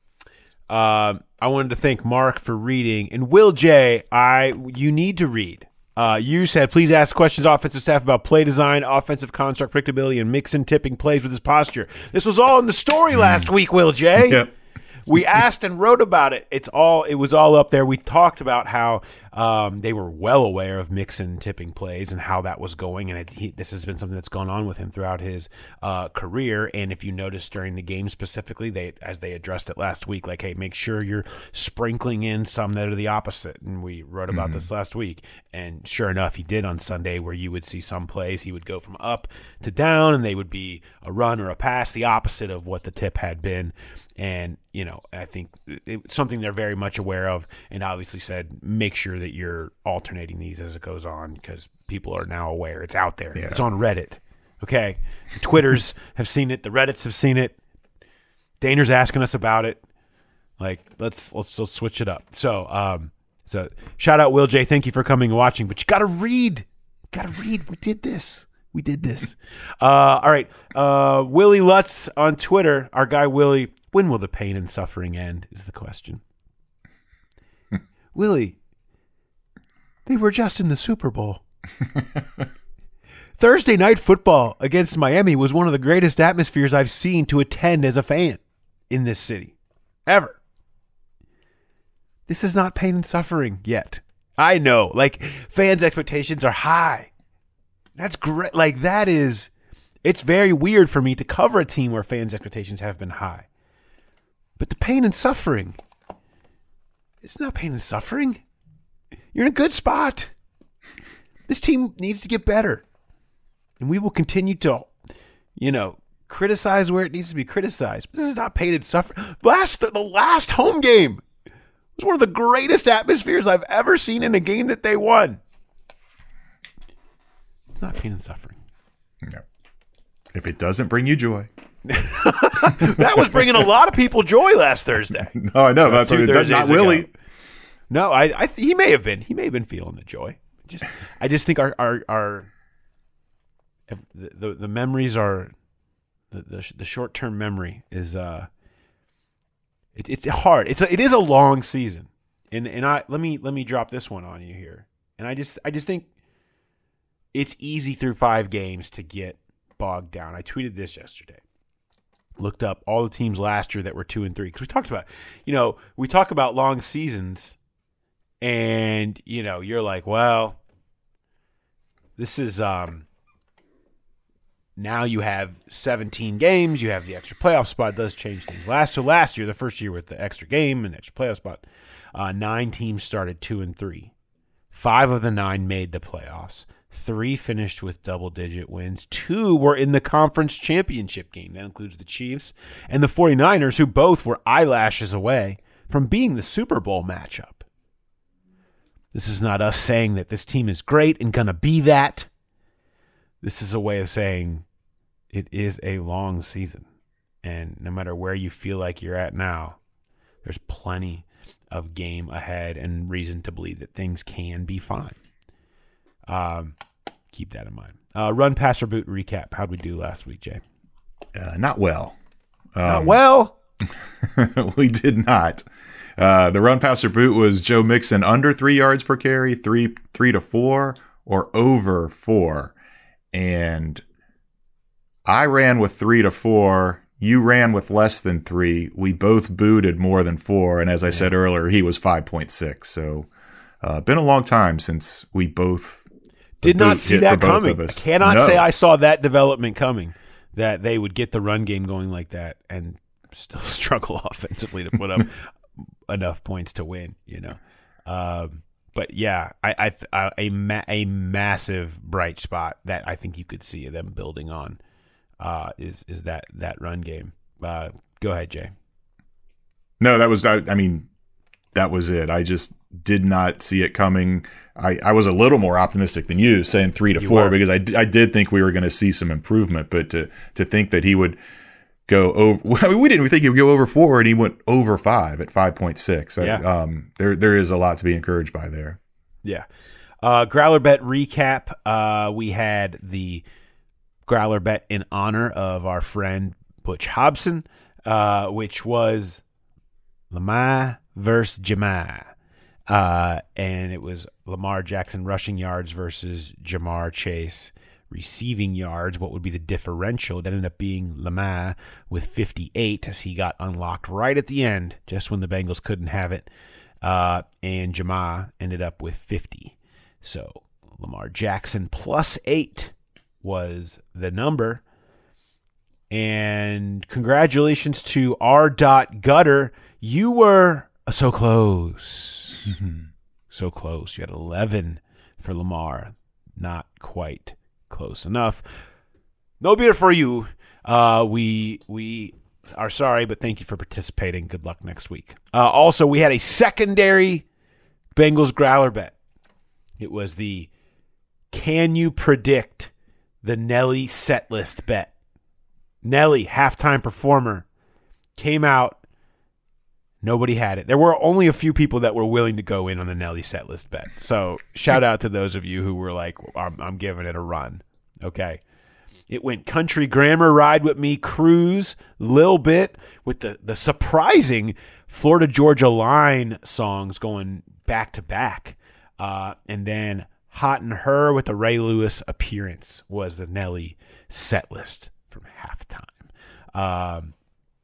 Uh, I wanted to thank Mark for reading. And Will J, I you need to read. Uh, you said, please ask questions offensive staff about play design, offensive construct, predictability, and Mixon tipping plays with his posture. This was all in the story last mm. week, Will J. Yep. We asked and wrote about it. It's all. It was all up there. We talked about how um, they were well aware of Mixon tipping plays and how that was going. And it, he, this has been something that's gone on with him throughout his uh, career. And if you notice during the game specifically, they as they addressed it last week, like, hey, make sure you're sprinkling in some that are the opposite. And we wrote about mm-hmm. this last week. And sure enough, he did on Sunday, where you would see some plays he would go from up to down, and they would be a run or a pass, the opposite of what the tip had been. And you know, I think it's something they're very much aware of, and obviously said, make sure that you're alternating these as it goes on, because people are now aware. It's out there. Yeah. It's on Reddit. Okay. The Twitters have seen it. The Reddits have seen it. Daner's asking us about it. Like, let's, let's, let's switch it up. So, um, so shout out Will J. Thank you for coming and watching, but you got to read. You got to read. We did this. We did this. uh, all right. Uh, Willie Lutz on Twitter, our guy Willie. When will the pain and suffering end is the question. Willie, they were just in the Super Bowl. Thursday night football against Miami was one of the greatest atmospheres I've seen to attend as a fan in this city, ever. This is not pain and suffering yet. I know, like, fans' expectations are high. That's great. Like, that is, it's very weird for me to cover a team where fans' expectations have been high. But the pain and suffering, it's not pain and suffering. You're in a good spot. This team needs to get better. And we will continue to, you know, criticize where it needs to be criticized. But this is not pain and suffering. Last, the last home game was one of the greatest atmospheres I've ever seen in a game that they won. It's not pain and suffering. No. If it doesn't bring you joy. That was bringing a lot of people joy last Thursday. No, I know. That's what it does. Not Willie. Ago. No, I, I, he may have been. He may have been feeling the joy. Just, I just think our, our, our, the, the, the memories are, the, the, the short term memory is, uh, it, it's hard. It's a, it is a long season, and and I let me let me drop this one on you here. And I just I just think it's easy through five games to get bogged down. I tweeted this yesterday. Looked up all the teams last year that were two and three, because we talked about, you know, we talk about long seasons, and you know, you're like, well, this is um. Now you have seventeen games. You have the extra playoff spot. It does change things. Last so last year, the first year with the extra game and extra playoff spot, uh, nine teams started two and three. Five of the nine made the playoffs. Three finished with double-digit wins. Two were in the conference championship game. That includes the Chiefs and the 49ers, who both were eyelashes away from being the Super Bowl matchup. This is not us saying that this team is great and going to be that. This is a way of saying it is a long season. And no matter where you feel like you're at now, there's plenty of game ahead and reason to believe that things can be fine. Um, keep that in mind. Uh, run, pass, or boot recap. How'd we do last week, Jay? Uh, not well. Um, not well? We did not. Uh, the run, pass, or boot was Joe Mixon under three yards per carry, three, three to four, or over four. And I ran with three to four. You ran with less than three. We both booted more than four. And as I yeah. said earlier, he was five point six. So uh, been a long time since we both did not see that coming. I cannot no. say I saw that development coming, that they would get the run game going like that and still struggle offensively to put up enough points to win, you know. Um, but yeah, I, I, a, ma- a massive bright spot that I think you could see them building on. Uh, is is that that run game? Uh, go ahead, Jay. No, that was I, I mean, that was it. I just did not see it coming. I, I was a little more optimistic than you, saying three to you four, were. because I, I did think we were going to see some improvement. But to to think that he would go over, I mean, we didn't think he would go over four, and he went over five at five point six. Yeah. I, um, there there is a lot to be encouraged by there. Yeah. Uh, Growler Bet recap. Uh, we had the Growler Bet in honor of our friend Butch Hobson, uh, which was Lamar versus Jamar. Uh, and it was Lamar Jackson rushing yards versus Jamar Chase receiving yards. What would be the differential? It ended up being Lamar with fifty-eight as he got unlocked right at the end, just when the Bengals couldn't have it. Uh, and Jamar ended up with fifty. So Lamar Jackson plus eight was the number. And congratulations to R. Gutter. You were so close. Mm-hmm. So close. You had eleven for Lamar. Not quite close enough. No beer for you. Uh, we we are sorry, but thank you for participating. Good luck next week. Uh, also, we had a secondary Bengals Growler Bet. It was the Can You Predict the Nelly set list bet. Nelly, halftime performer, came out. Nobody had it. There were only a few people that were willing to go in on the Nelly set list bet. So shout out to those of you who were like, I'm, I'm giving it a run. Okay. It went Country Grammar, Ride With Me, Cruise, Lil Bit, with the, the surprising Florida Georgia Line songs going back to back. Uh, and then Hot and Her with the Ray Lewis appearance was the Nelly set list from halftime. Um,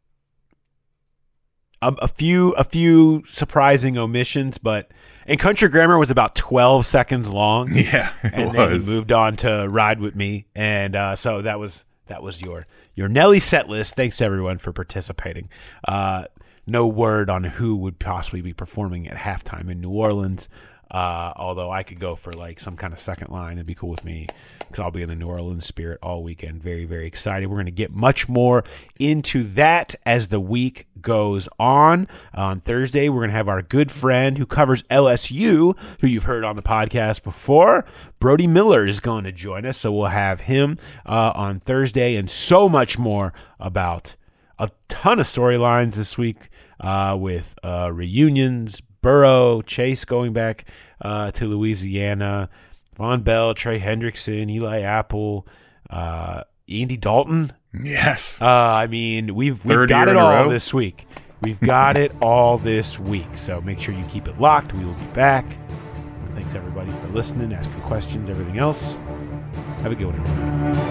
a, a few a few surprising omissions, but and Country Grammar was about twelve seconds long. Yeah, it and was. then he moved on to Ride With Me, and uh, so that was that was your your Nelly set list. Thanks to everyone for participating. Uh, no word on who would possibly be performing at halftime in New Orleans. Uh, although I could go for like some kind of second line. It'd be cool with me because I'll be in the New Orleans spirit all weekend. Very, very excited. We're going to get much more into that as the week goes on. On Thursday, we're going to have our good friend who covers L S U, who you've heard on the podcast before. Brody Miller is going to join us, so we'll have him uh, on Thursday and so much more about a ton of storylines this week uh, with uh, reunions, Burrow, Chase going back uh, to Louisiana, Von Bell, Trey Hendrickson, Eli Apple, uh, Andy Dalton. Yes. Uh, I mean, we've, we've Third got year it in a all row. this week. We've got it all this week. So make sure you keep it locked. We will be back. Thanks, everybody, for listening, asking questions, everything else. Have a good one, everybody.